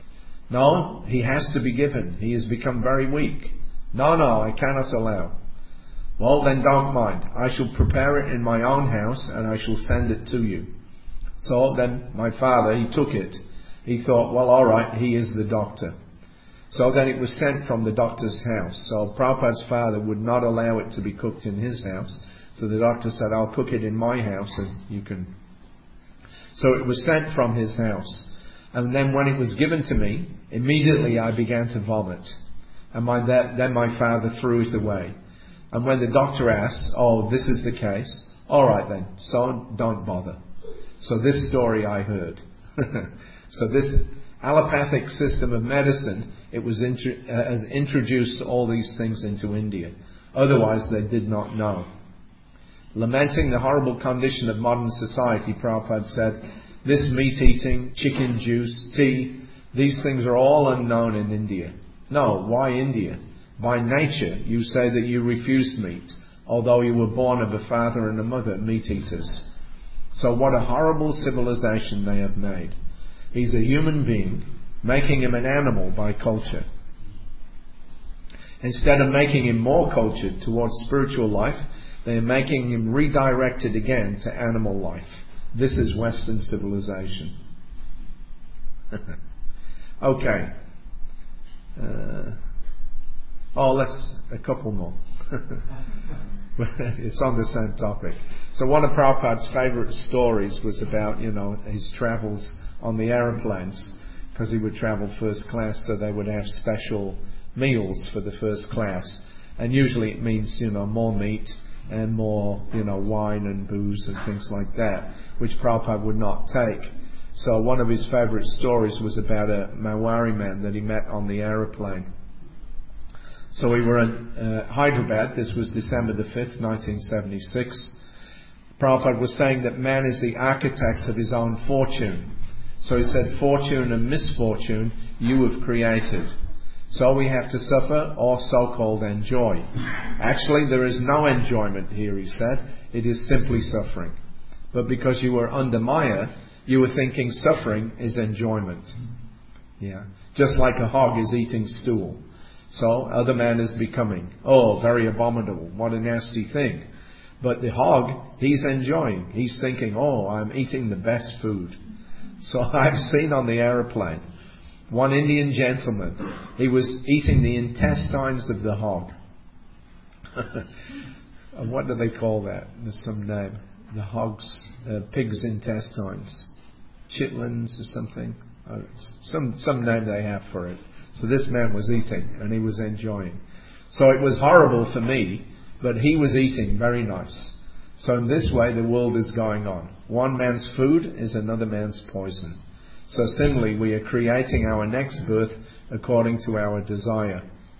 No, he has to be given. He has become very weak. No, no, I cannot allow. Well, then don't mind. I shall prepare it in my own house and I shall send it to you. So then my father, he took it. He thought, well, all right, he is the doctor. So then it was sent from the doctor's house. So Prabhupada's father would not allow it to be cooked in his house. So the doctor said, I'll cook it in my house and you can. So it was sent from his house. And then when it was given to me, immediately I began to vomit. And my, then my father threw it away. And when the doctor asked, oh, this is the case, all right then, so don't bother. So this story I heard. So this allopathic system of medicine, it was intro- uh, has introduced all these things into India. Otherwise they did not know. Lamenting the horrible condition of modern society, Prabhupada said, this meat eating, chicken juice, tea, these things are all unknown in India. No, why India? By nature, you say that you refused meat, although you were born of a father and a mother, meat eaters. So what a horrible civilization they have made. He's a human being, making him an animal by culture. Instead of making him more cultured towards spiritual life, they are making him redirected again to animal life. This is Western civilization. Okay. Uh, oh, let's a couple more. It's on the same topic. So one of Prabhupada's favourite stories was about, you know, his travels on the aeroplanes, because he would travel first class, so they would have special meals for the first class, and usually it means, you know, more meat and more, you know, wine and booze and things like that, which Prabhupada would not take. So one of his favourite stories was about a Mawari man that he met on the aeroplane. So we were in uh, Hyderabad. This was December the fifth, nineteen seventy-six. Prabhupada was saying that man is the architect of his own fortune. So he said, fortune and misfortune you have created. So we have to suffer or so-called enjoy. Actually, there is no enjoyment here, he said. It is simply suffering. But because you were under Maya, you were thinking suffering is enjoyment. Yeah. Just like a hog is eating stool. So other man is becoming, oh, very abominable. What a nasty thing. But the hog, he's enjoying. He's thinking, oh, I'm eating the best food. So I've seen on the aeroplane one Indian gentleman, he was eating the intestines of the hog. What do they call that? There's some name. The hog's, uh, pig's intestines. Chitlins or something. Uh, some, some name they have for it. So this man was eating and he was enjoying. So it was horrible for me, but he was eating very nice. So in this way the world is going on. One man's food is another man's poison. So similarly, we are creating our next birth according to our desire.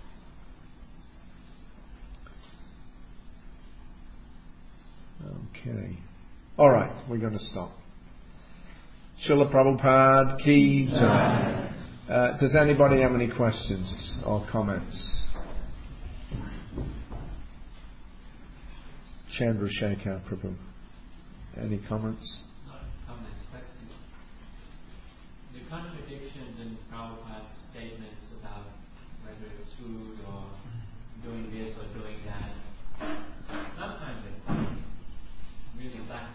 Okay. Alright, we're going to stop. Srila Prabhupada Ki Jai. Uh, does anybody have any questions or comments? Chandrasekhar Prabhu. Any comments? Not comments, questions. The contradictions in Prabhupada's statements about whether it's food or doing this or doing that, sometimes they're quite really black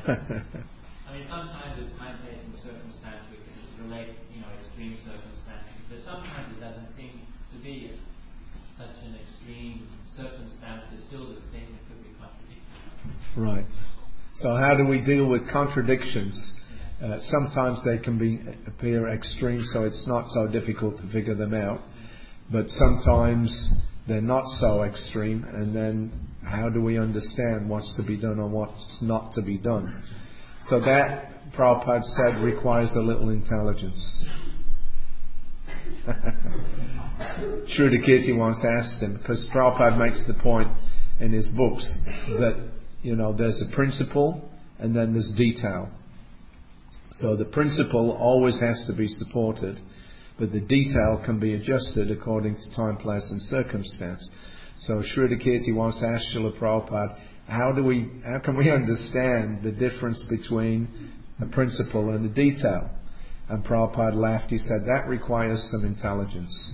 I mean, sometimes it's time, place, and circumstance. We can relate, you know, extreme circumstances, but sometimes it doesn't seem to be such an extreme circumstance, but still the statement could be contradictory. Right. So how do we deal with contradictions? Uh, sometimes they can be appear extreme, so it's not so difficult to figure them out. But sometimes they're not so extreme, and then how do we understand what's to be done or what's not to be done? So that, Prabhupada said, requires a little intelligence. Shrudakirti once asked him, because Prabhupada makes the point in his books that, you know, there's a principle and then there's detail. So the principle always has to be supported, but the detail can be adjusted according to time, place and circumstance. So Shrudakirti once asked Srila Prabhupada, how do we, how can we understand the difference between a principle and a detail? And Prabhupada laughed. He said, that requires some intelligence.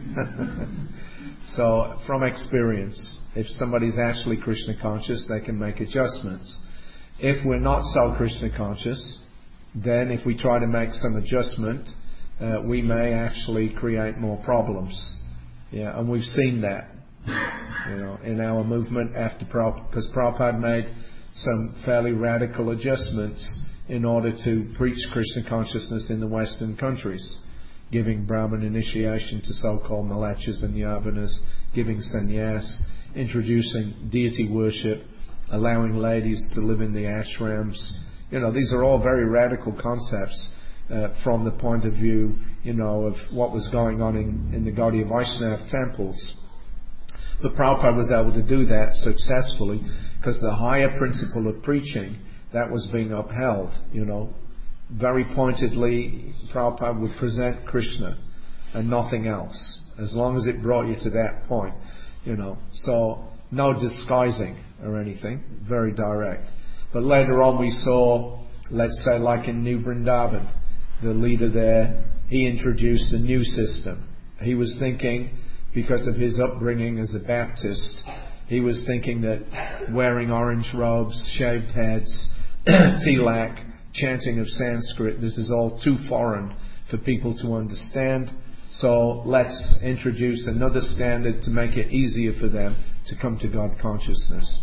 So from experience, if somebody's actually Krishna conscious, they can make adjustments. If we're not so Krishna conscious, then if we try to make some adjustment, uh, we may actually create more problems. Yeah, and we've seen that, you know, in our movement after Prabhupada, because Prabhupada made some fairly radical adjustments in order to preach Krishna consciousness in the Western countries, giving Brahman initiation to so-called Malachas and Yavanas, giving sannyas, introducing deity worship, allowing ladies to live in the ashrams. You know, these are all very radical concepts uh, from the point of view, you know, of what was going on in, in the Gaudiya Vaishnava temples. But Prabhupada was able to do that successfully because the higher principle of preaching, that was being upheld, you know. Very pointedly, Prabhupada would present Krishna and nothing else, as long as it brought you to that point, you know. So, no disguising or anything, very direct. But later on we saw, let's say like in New Vrindavan, the leader there, he introduced a new system. He was thinking, because of his upbringing as a Baptist, he was thinking that wearing orange robes, shaved heads, tilak, chanting of Sanskrit, this is all too foreign for people to understand. So let's introduce another standard to make it easier for them to come to God consciousness.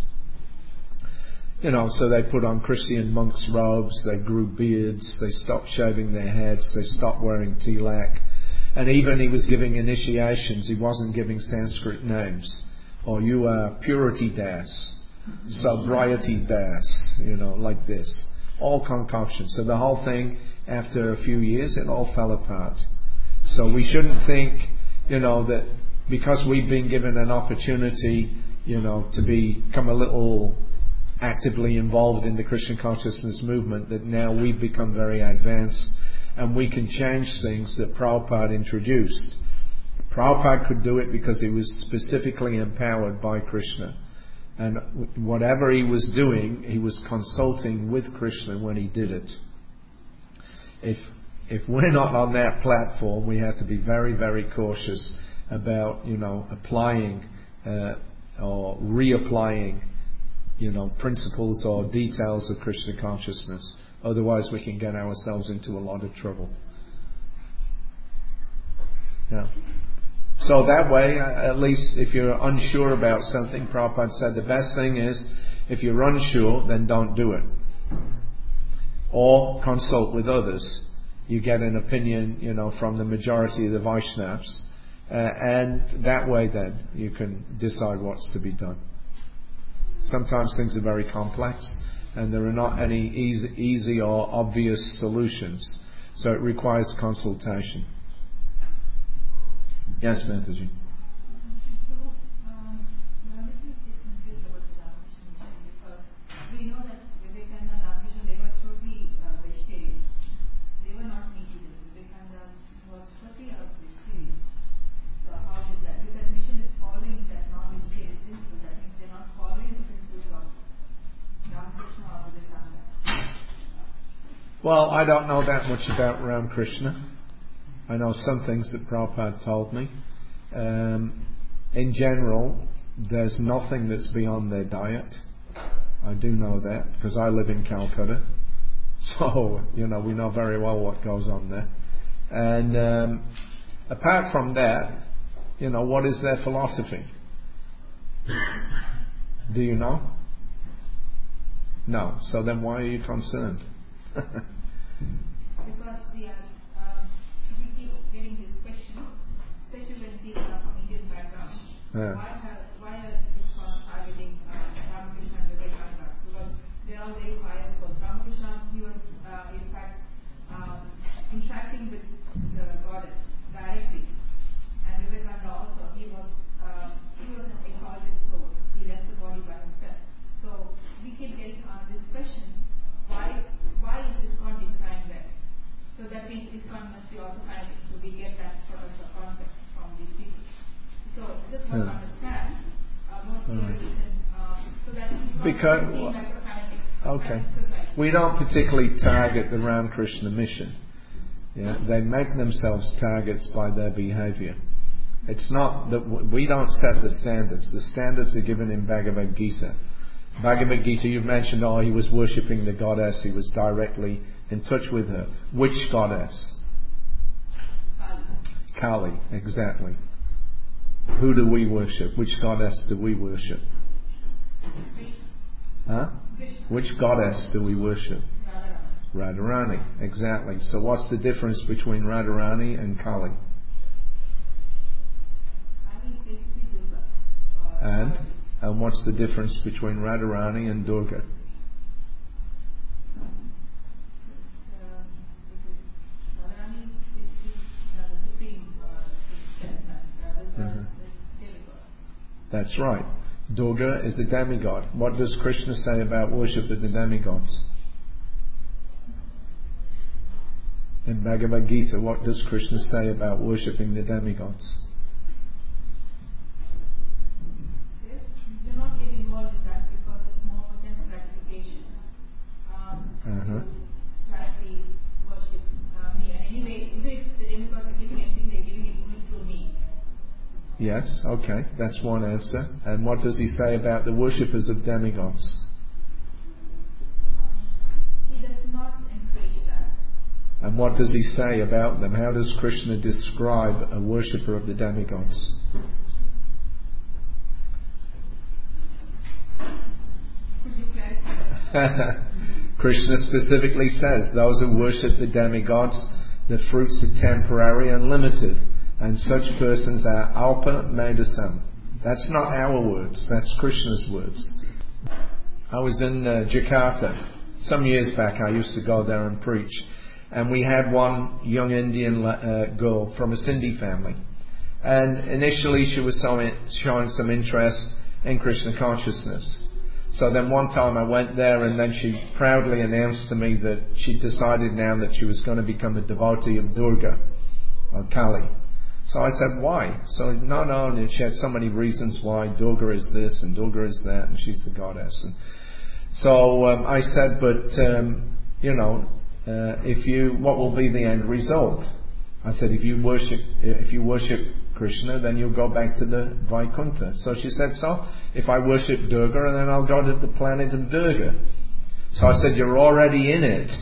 You know, so they put on Christian monks' robes, they grew beards, they stopped shaving their heads, they stopped wearing tilak. And even he was giving initiations, he wasn't giving Sanskrit names. Or you are Purity Das, Sobriety Das, you know, like this. All concoctions. So the whole thing, after a few years, it all fell apart. So we shouldn't think, you know, that because we've been given an opportunity, you know, to become a little actively involved in the Krishna consciousness movement, that now we've become very advanced and we can change things that Prabhupada introduced. Prabhupada could do it because he was specifically empowered by Krishna. And whatever he was doing, he was consulting with Krishna when he did it. If if we're not on that platform, we have to be very, very cautious about, you know, applying uh, or reapplying, you know, principles or details of Krishna consciousness. Otherwise, we can get ourselves into a lot of trouble. Yeah. So that way, at least if you're unsure about something, Prabhupada said the best thing is, if you're unsure, then don't do it. Or consult with others. You get an opinion, you know, from the majority of the Vaishnavas. Uh, and that way then, you can decide what's to be done. Sometimes things are very complex, and there are not any easy, easy or obvious solutions. So it requires consultation. Yes, Mataji. So, um, we are a little bit confused about the Ramakrishna mission because we know that Vivekananda and Ramakrishna, they were totally uh, vegetarians. They were not meat eaters. Vivekananda was totally a vegetarian. So how did that? Because mission is following that non-vegetarian principle. That means they're not following the principles of Ramakrishna or Vivekananda. Well, I don't know that much about Ramakrishna. I know some things that Prabhupada told me. Um, in general, there's nothing that's beyond their diet. I do know that because I live in Calcutta. So, you know, we know very well what goes on there. And um, apart from that, you know, what is their philosophy? Do you know? No. So then why are you concerned? Because we are, um, we keep getting these questions, especially when people are from Indian background. Yeah. Why have, why are ISKCON targeting uh, Ramakrishna and Vivekananda? Because they are all very pious. So Ramakrishna, he was uh, in fact um, interacting with the goddess directly, and Vivekananda also. He was uh, he was an exalted soul. He left the body by himself. So we keep getting uh, these questions. Why why is ISKCON decrying that? So that means ISKCON must be also fanatic. So we get that sort of a concept from these people. So just want Yeah. to understand uh, more clearly, and, uh, so that ISKCON Because- doesn't seem like a fanatic, Okay. fanatic society. We don't particularly target the Ramakrishna mission. Yeah, they make themselves targets by their behavior. It's not that w- we don't set the standards. The standards are given in Bhagavad Gita. Bhagavad Gita, you've mentioned, oh, he was worshipping the goddess. He was directly in touch with her. Which goddess? Kali. Kali, exactly. Who do we worship? Which goddess do we worship? Krishna. Huh? Krishna. Which goddess do we worship? Radharani. Radharani, exactly. So what's the difference between Radharani and Kali? Kali is basically Durga. Uh, And Kali. and what's the difference between Radharani and Durga? It's, uh, Radharani is the, uh, the supreme uh, self, and uh, Durga Mhm. is the demigod. That's right. Durga is a demigod. What does Krishna say about worship of the demigods? In Bhagavad Gita, what does Krishna say about worshipping the demigods? Yes, do not get involved in that because it's more for sense gratification. Um, Uh-huh. to directly worship uh, me. And anyway, even if the demigods are giving anything, they're giving it only through me. Yes, okay, that's one answer. And what does he say about the worshippers of demigods? He does not encourage that. And what does he say about them? How does Krishna describe a worshipper of the demigods? Could you clarify? Krishna specifically says, those who worship the demigods, the fruits are temporary and limited, and such persons are alpa medasam. That's not our words, that's Krishna's words. I was in uh, Jakarta some years back. I used to go there and preach, and we had one young Indian uh, girl from a Sindhi family, and initially she was showing some interest in Krishna consciousness. So then one time I went there, and then she proudly announced to me that she decided now that she was going to become a devotee of Durga, or Kali. So I said, why? So, no, no, and she had so many reasons why. Durga is this and Durga is that, and she's the goddess. And so um, I said, but, um, you know, uh, if you, what will be the end result? I said, if you worship, if you worship Krishna, then you'll go back to the Vaikuntha. So she said, so if I worship Durga, then I'll go to the planet of Durga. So I said, you're already in it.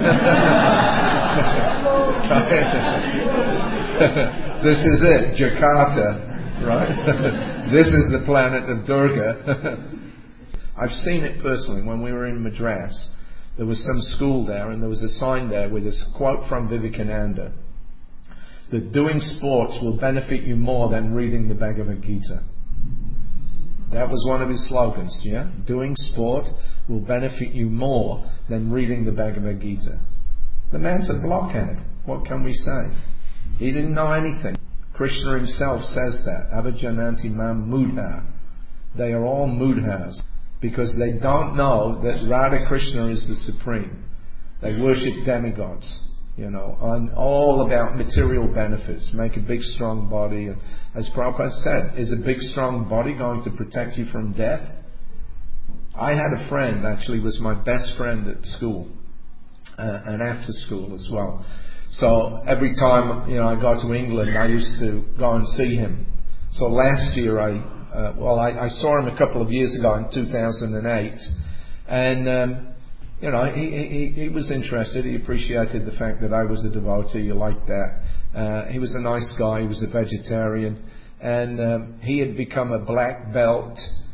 This is it, Jakarta, right? This is the planet of Durga. I've seen it personally. When we were in Madras, there was some school there, and there was a sign there with this quote from Vivekananda, that doing sports will benefit you more than reading the Bhagavad Gita. That was one of his slogans, yeah? Doing sport will benefit you more than reading the Bhagavad Gita. The man's a blockhead. What can we say? He didn't know anything. Krishna himself says that. Avajananti mam mudha. They are all mudhas because they don't know that Radha Krishna is the supreme. They worship demigods. You know, and all about material benefits. Make a big strong body. And as Prabhupada said, is a big strong body going to protect you from death? I had a friend, actually was my best friend at school, uh, and after school as well. So every time, you know, I go to England, I used to go and see him. So last year I, uh, well I, I saw him a couple of years ago in two thousand eight, And um, you know, he, he he was interested. He appreciated the fact that I was a devotee. He liked that. Uh, he was a nice guy. He was a vegetarian, and um, he had become a black belt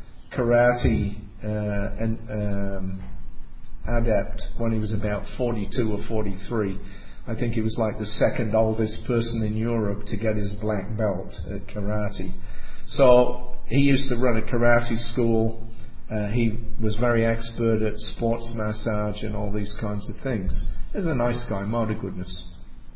karate uh, and um, adept when he was about forty-two or forty-three. I think he was like the second oldest person in Europe to get his black belt at karate. So he used to run a karate school. Uh, he was very expert at sports massage and all these kinds of things. He was a nice guy, mighty goodness.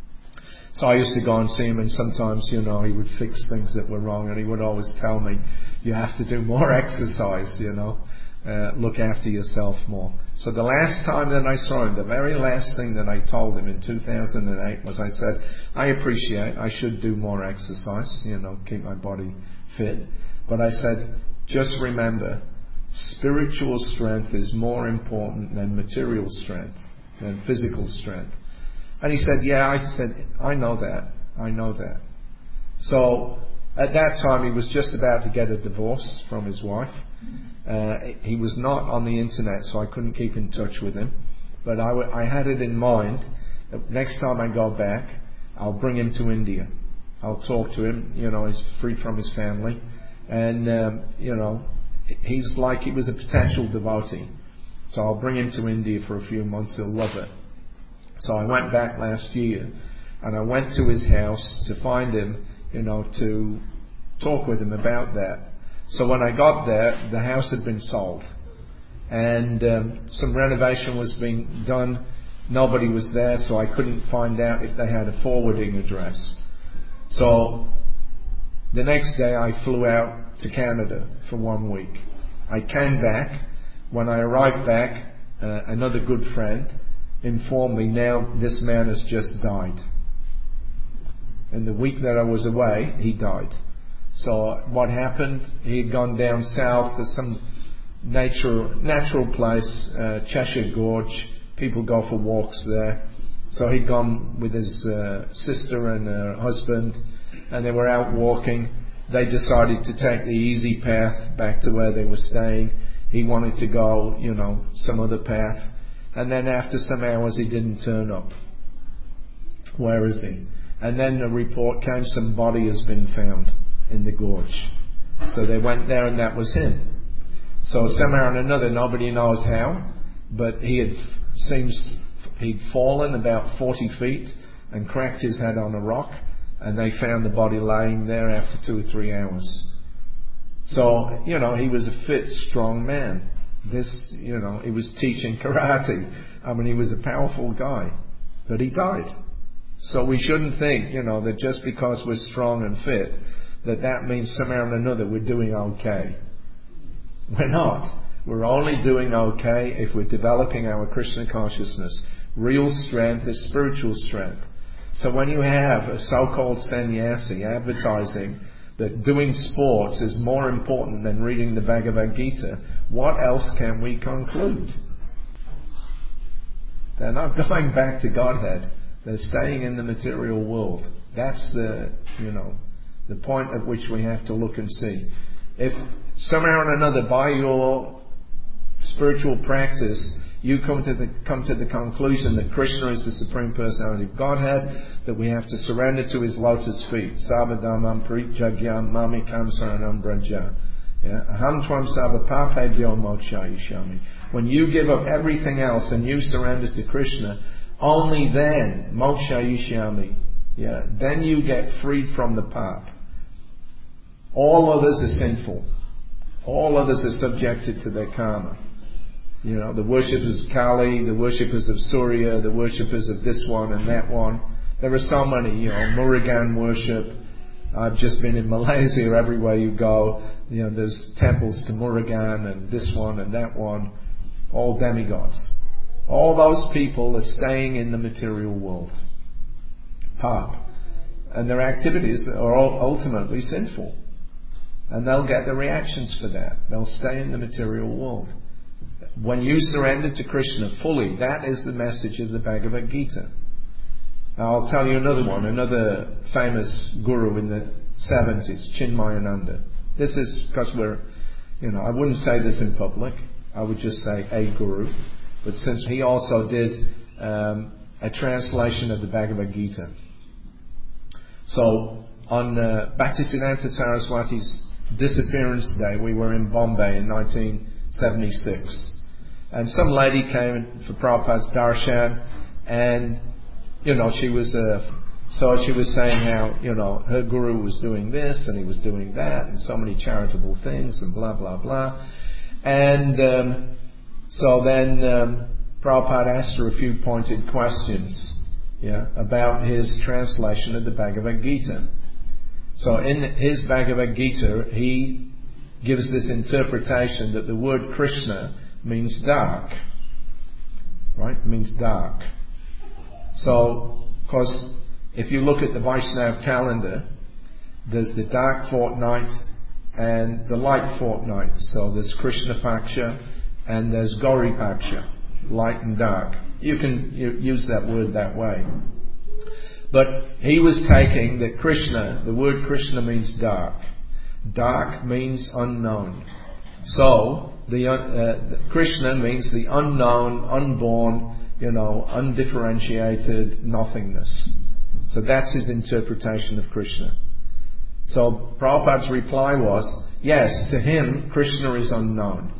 So I used to go and see him, and sometimes, you know, he would fix things that were wrong, and he would always tell me, you have to do more exercise, you know, uh, look after yourself more. So the last time that I saw him, the very last thing that I told him in two thousand eight was, I said, I appreciate, I should do more exercise, you know, keep my body fit. But I said, just remember, spiritual strength is more important than material strength, than physical strength. And he said, yeah, I said, I know that. I know that. So at that time he was just about to get a divorce from his wife. Uh, he was not on the internet, so I couldn't keep in touch with him. But I, w- I had it in mind that next time I go back, I'll bring him to India. I'll talk to him. You know, he's freed from his family. And, um, you know, he's like he was a potential devotee. So I'll bring him to India for a few months. He'll love it. So I went back last year, and I went to his house to find him, you know, to talk with him about that. So when I got there, the house had been sold, and um, some renovation was being done. Nobody was there, so I couldn't find out if they had a forwarding address. So the next day I flew out to Canada for one week. I came back. When I arrived back, uh, another good friend informed me, now this man has just died. And the week that I was away, he died. So what happened? He had gone down south to some nature, natural place, uh, Cheshire Gorge. People go for walks there. So he'd gone with his uh, sister and her husband, and they were out walking. They decided to take the easy path back to where they were staying. He wanted to go, you know, some other path. And then after some hours he didn't turn up. Where is he? And then a report came, some body has been found in the gorge. So they went there, and that was him. So somehow or another, nobody knows how, but he had seems he'd fallen about forty feet and cracked his head on a rock, and they found the body lying there after two or three hours. So, you know, he was a fit, strong man. This, you know, he was teaching karate. I mean, he was a powerful guy, but he died. So we shouldn't think, you know, that just because we're strong and fit, that that means somehow or another we're doing okay. We're not. We're only doing okay if we're developing our Krishna consciousness. Real strength is spiritual strength. So when you have a so-called sannyasi advertising that doing sports is more important than reading the Bhagavad Gita, what else can we conclude? They're not going back to Godhead. They're staying in the material world. That's the, you know, the point at which we have to look and see. If somehow or another by your spiritual practice you come to the come to the conclusion that Krishna is the Supreme Personality of Godhead, that we have to surrender to His lotus feet. Sabadamam prityagyam mamikam saranam braja. Aham tvam sabapapebhyo mokshayishami. When you give up everything else and you surrender to Krishna, only then mokshayishami. Yeah, then you get freed from the pap. All others are sinful. All others are subjected to their karma. You know, the worshippers of Kali, the worshippers of Surya, the worshippers of this one and that one. There are so many, you know, Murugan worship. I've just been in Malaysia. Everywhere you go, you know, there's temples to Murugan and this one and that one. All demigods. All those people are staying in the material world. Pap. And their activities are all ultimately sinful. And they'll get the reactions for that. They'll stay in the material world. When you surrender to Krishna fully, that is the message of the Bhagavad Gita. Now I'll tell you another one, another famous guru in the seventies, Chinmayananda. This is because we're, you know, I wouldn't say this in public, I would just say a guru. But since he also did um, a translation of the Bhagavad Gita. So on uh, Bhaktisiddhanta Saraswati's disappearance day, we were in Bombay in nineteen seventy-six. And some lady came for Prabhupada's darshan, and, you know, she was, uh, so she was saying how, you know, her guru was doing this and he was doing that and so many charitable things and blah, blah, blah. And um, so then um, Prabhupada asked her a few pointed questions, yeah, about his translation of the Bhagavad Gita. So in his Bhagavad Gita, he gives this interpretation that the word Krishna means dark. Right? It means dark. So, of course, if you look at the Vaishnava calendar, there's the dark fortnight and the light fortnight. So there's Krishna Paksha and there's Gauri Paksha, light and dark. You can use that word that way. But he was taking that Krishna, the word Krishna means dark. Dark means unknown. So, the, uh, the Krishna means the unknown, unborn, you know, undifferentiated nothingness. So that's his interpretation of Krishna. So Prabhupada's reply was, yes, to him, Krishna is unknown.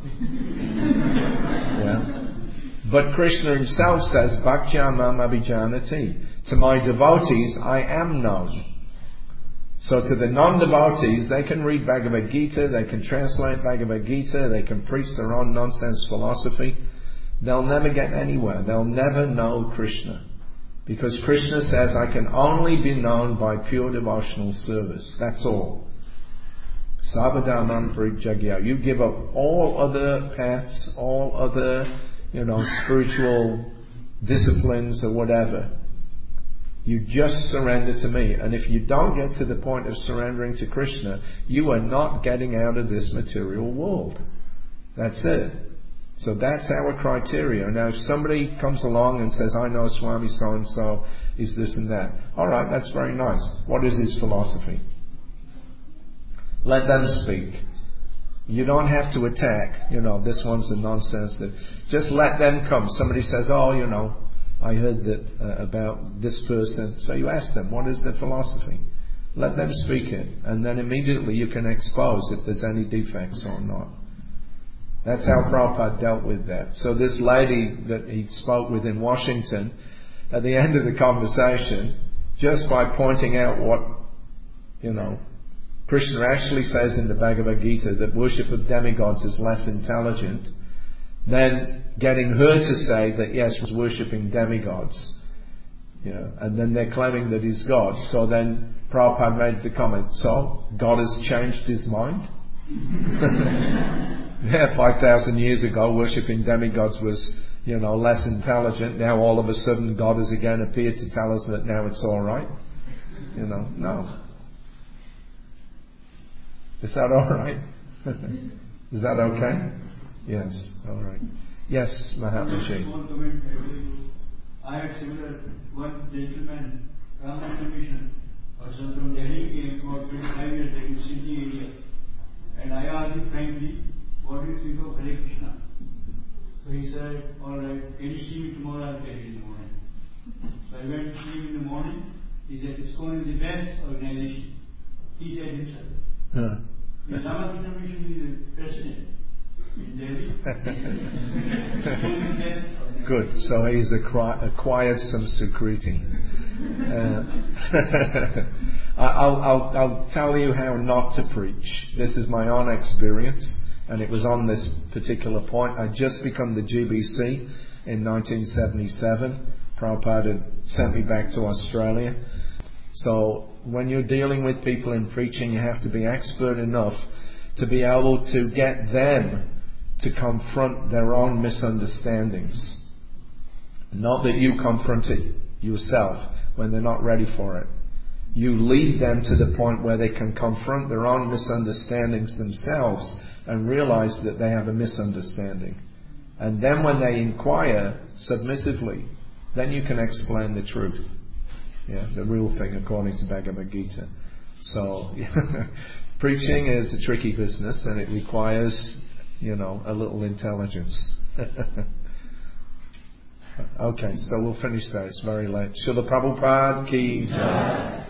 Yeah? But Krishna himself says, Bhaktya mam abhijanati. To my devotees, I am known. So to the non-devotees, they can read Bhagavad Gita, they can translate Bhagavad Gita, they can preach their own nonsense philosophy. They'll never get anywhere. They'll never know Krishna. Because Krishna says, I can only be known by pure devotional service. That's all. Sabadamam parijagya. You give up all other paths, all other, you know, spiritual disciplines or whatever. You just surrender to me. And if you don't get to the point of surrendering to Krishna, you are not getting out of this material world. That's it. So that's our criteria. Now if somebody comes along and says, I know Swami so-and-so, is this and that. Alright, that's very nice. What is his philosophy? Let them speak. You don't have to attack, you know, this one's a nonsense. That just let them come. Somebody says, oh, you know, I heard that uh, about this person. So you ask them, what is their philosophy? Let them speak it. And then immediately you can expose if there's any defects or not. That's how Prabhupada dealt with that. So this lady that he spoke with in Washington, at the end of the conversation, just by pointing out what, you know, Krishna actually says in the Bhagavad Gita that worship of demigods is less intelligent, then getting her to say that yes, he's worshipping demigods, you know, and then they're claiming that he's God. So then Prabhupada made the comment, so God has changed his mind? Yeah, five thousand years ago worshipping demigods was, you know, less intelligent. Now all of a sudden God has again appeared to tell us that now it's alright. You know, no. Is that alright? Is that okay? Yes, alright. Yes, Mahatma Ji. I had similar, one gentleman, Ramakrishna Mission, person from Delhi came for twenty-five years in Sydney area. And I asked him frankly, what do you think of Hare Krishna? So he said, alright, can you see me tomorrow? I'll tell you in the morning. So I went to see him in the morning. He said, ISKCON is the best organization. He said himself. Huh. The Ramakrishna Mission is the president in Delhi. Good. So he's acqui- acquired some Sukriti. Uh, I'll, I'll, I'll tell you how not to preach. This is my own experience, and it was on this particular point. I'd just become the G B C in nineteen seventy-seven. Prabhupada had sent me back to Australia. So when you're dealing with people in preaching, you have to be expert enough to be able to get them to confront their own misunderstandings. Not that you confront it yourself when they're not ready for it. You lead them to the point where they can confront their own misunderstandings themselves and realize that they have a misunderstanding. And then when they inquire submissively, then you can explain the truth. Yeah, the real thing according to Bhagavad Gita. So, preaching is a tricky business and it requires you know, a little intelligence. Okay, so we'll finish there. It's very late. Srila Prabhupada ki jai.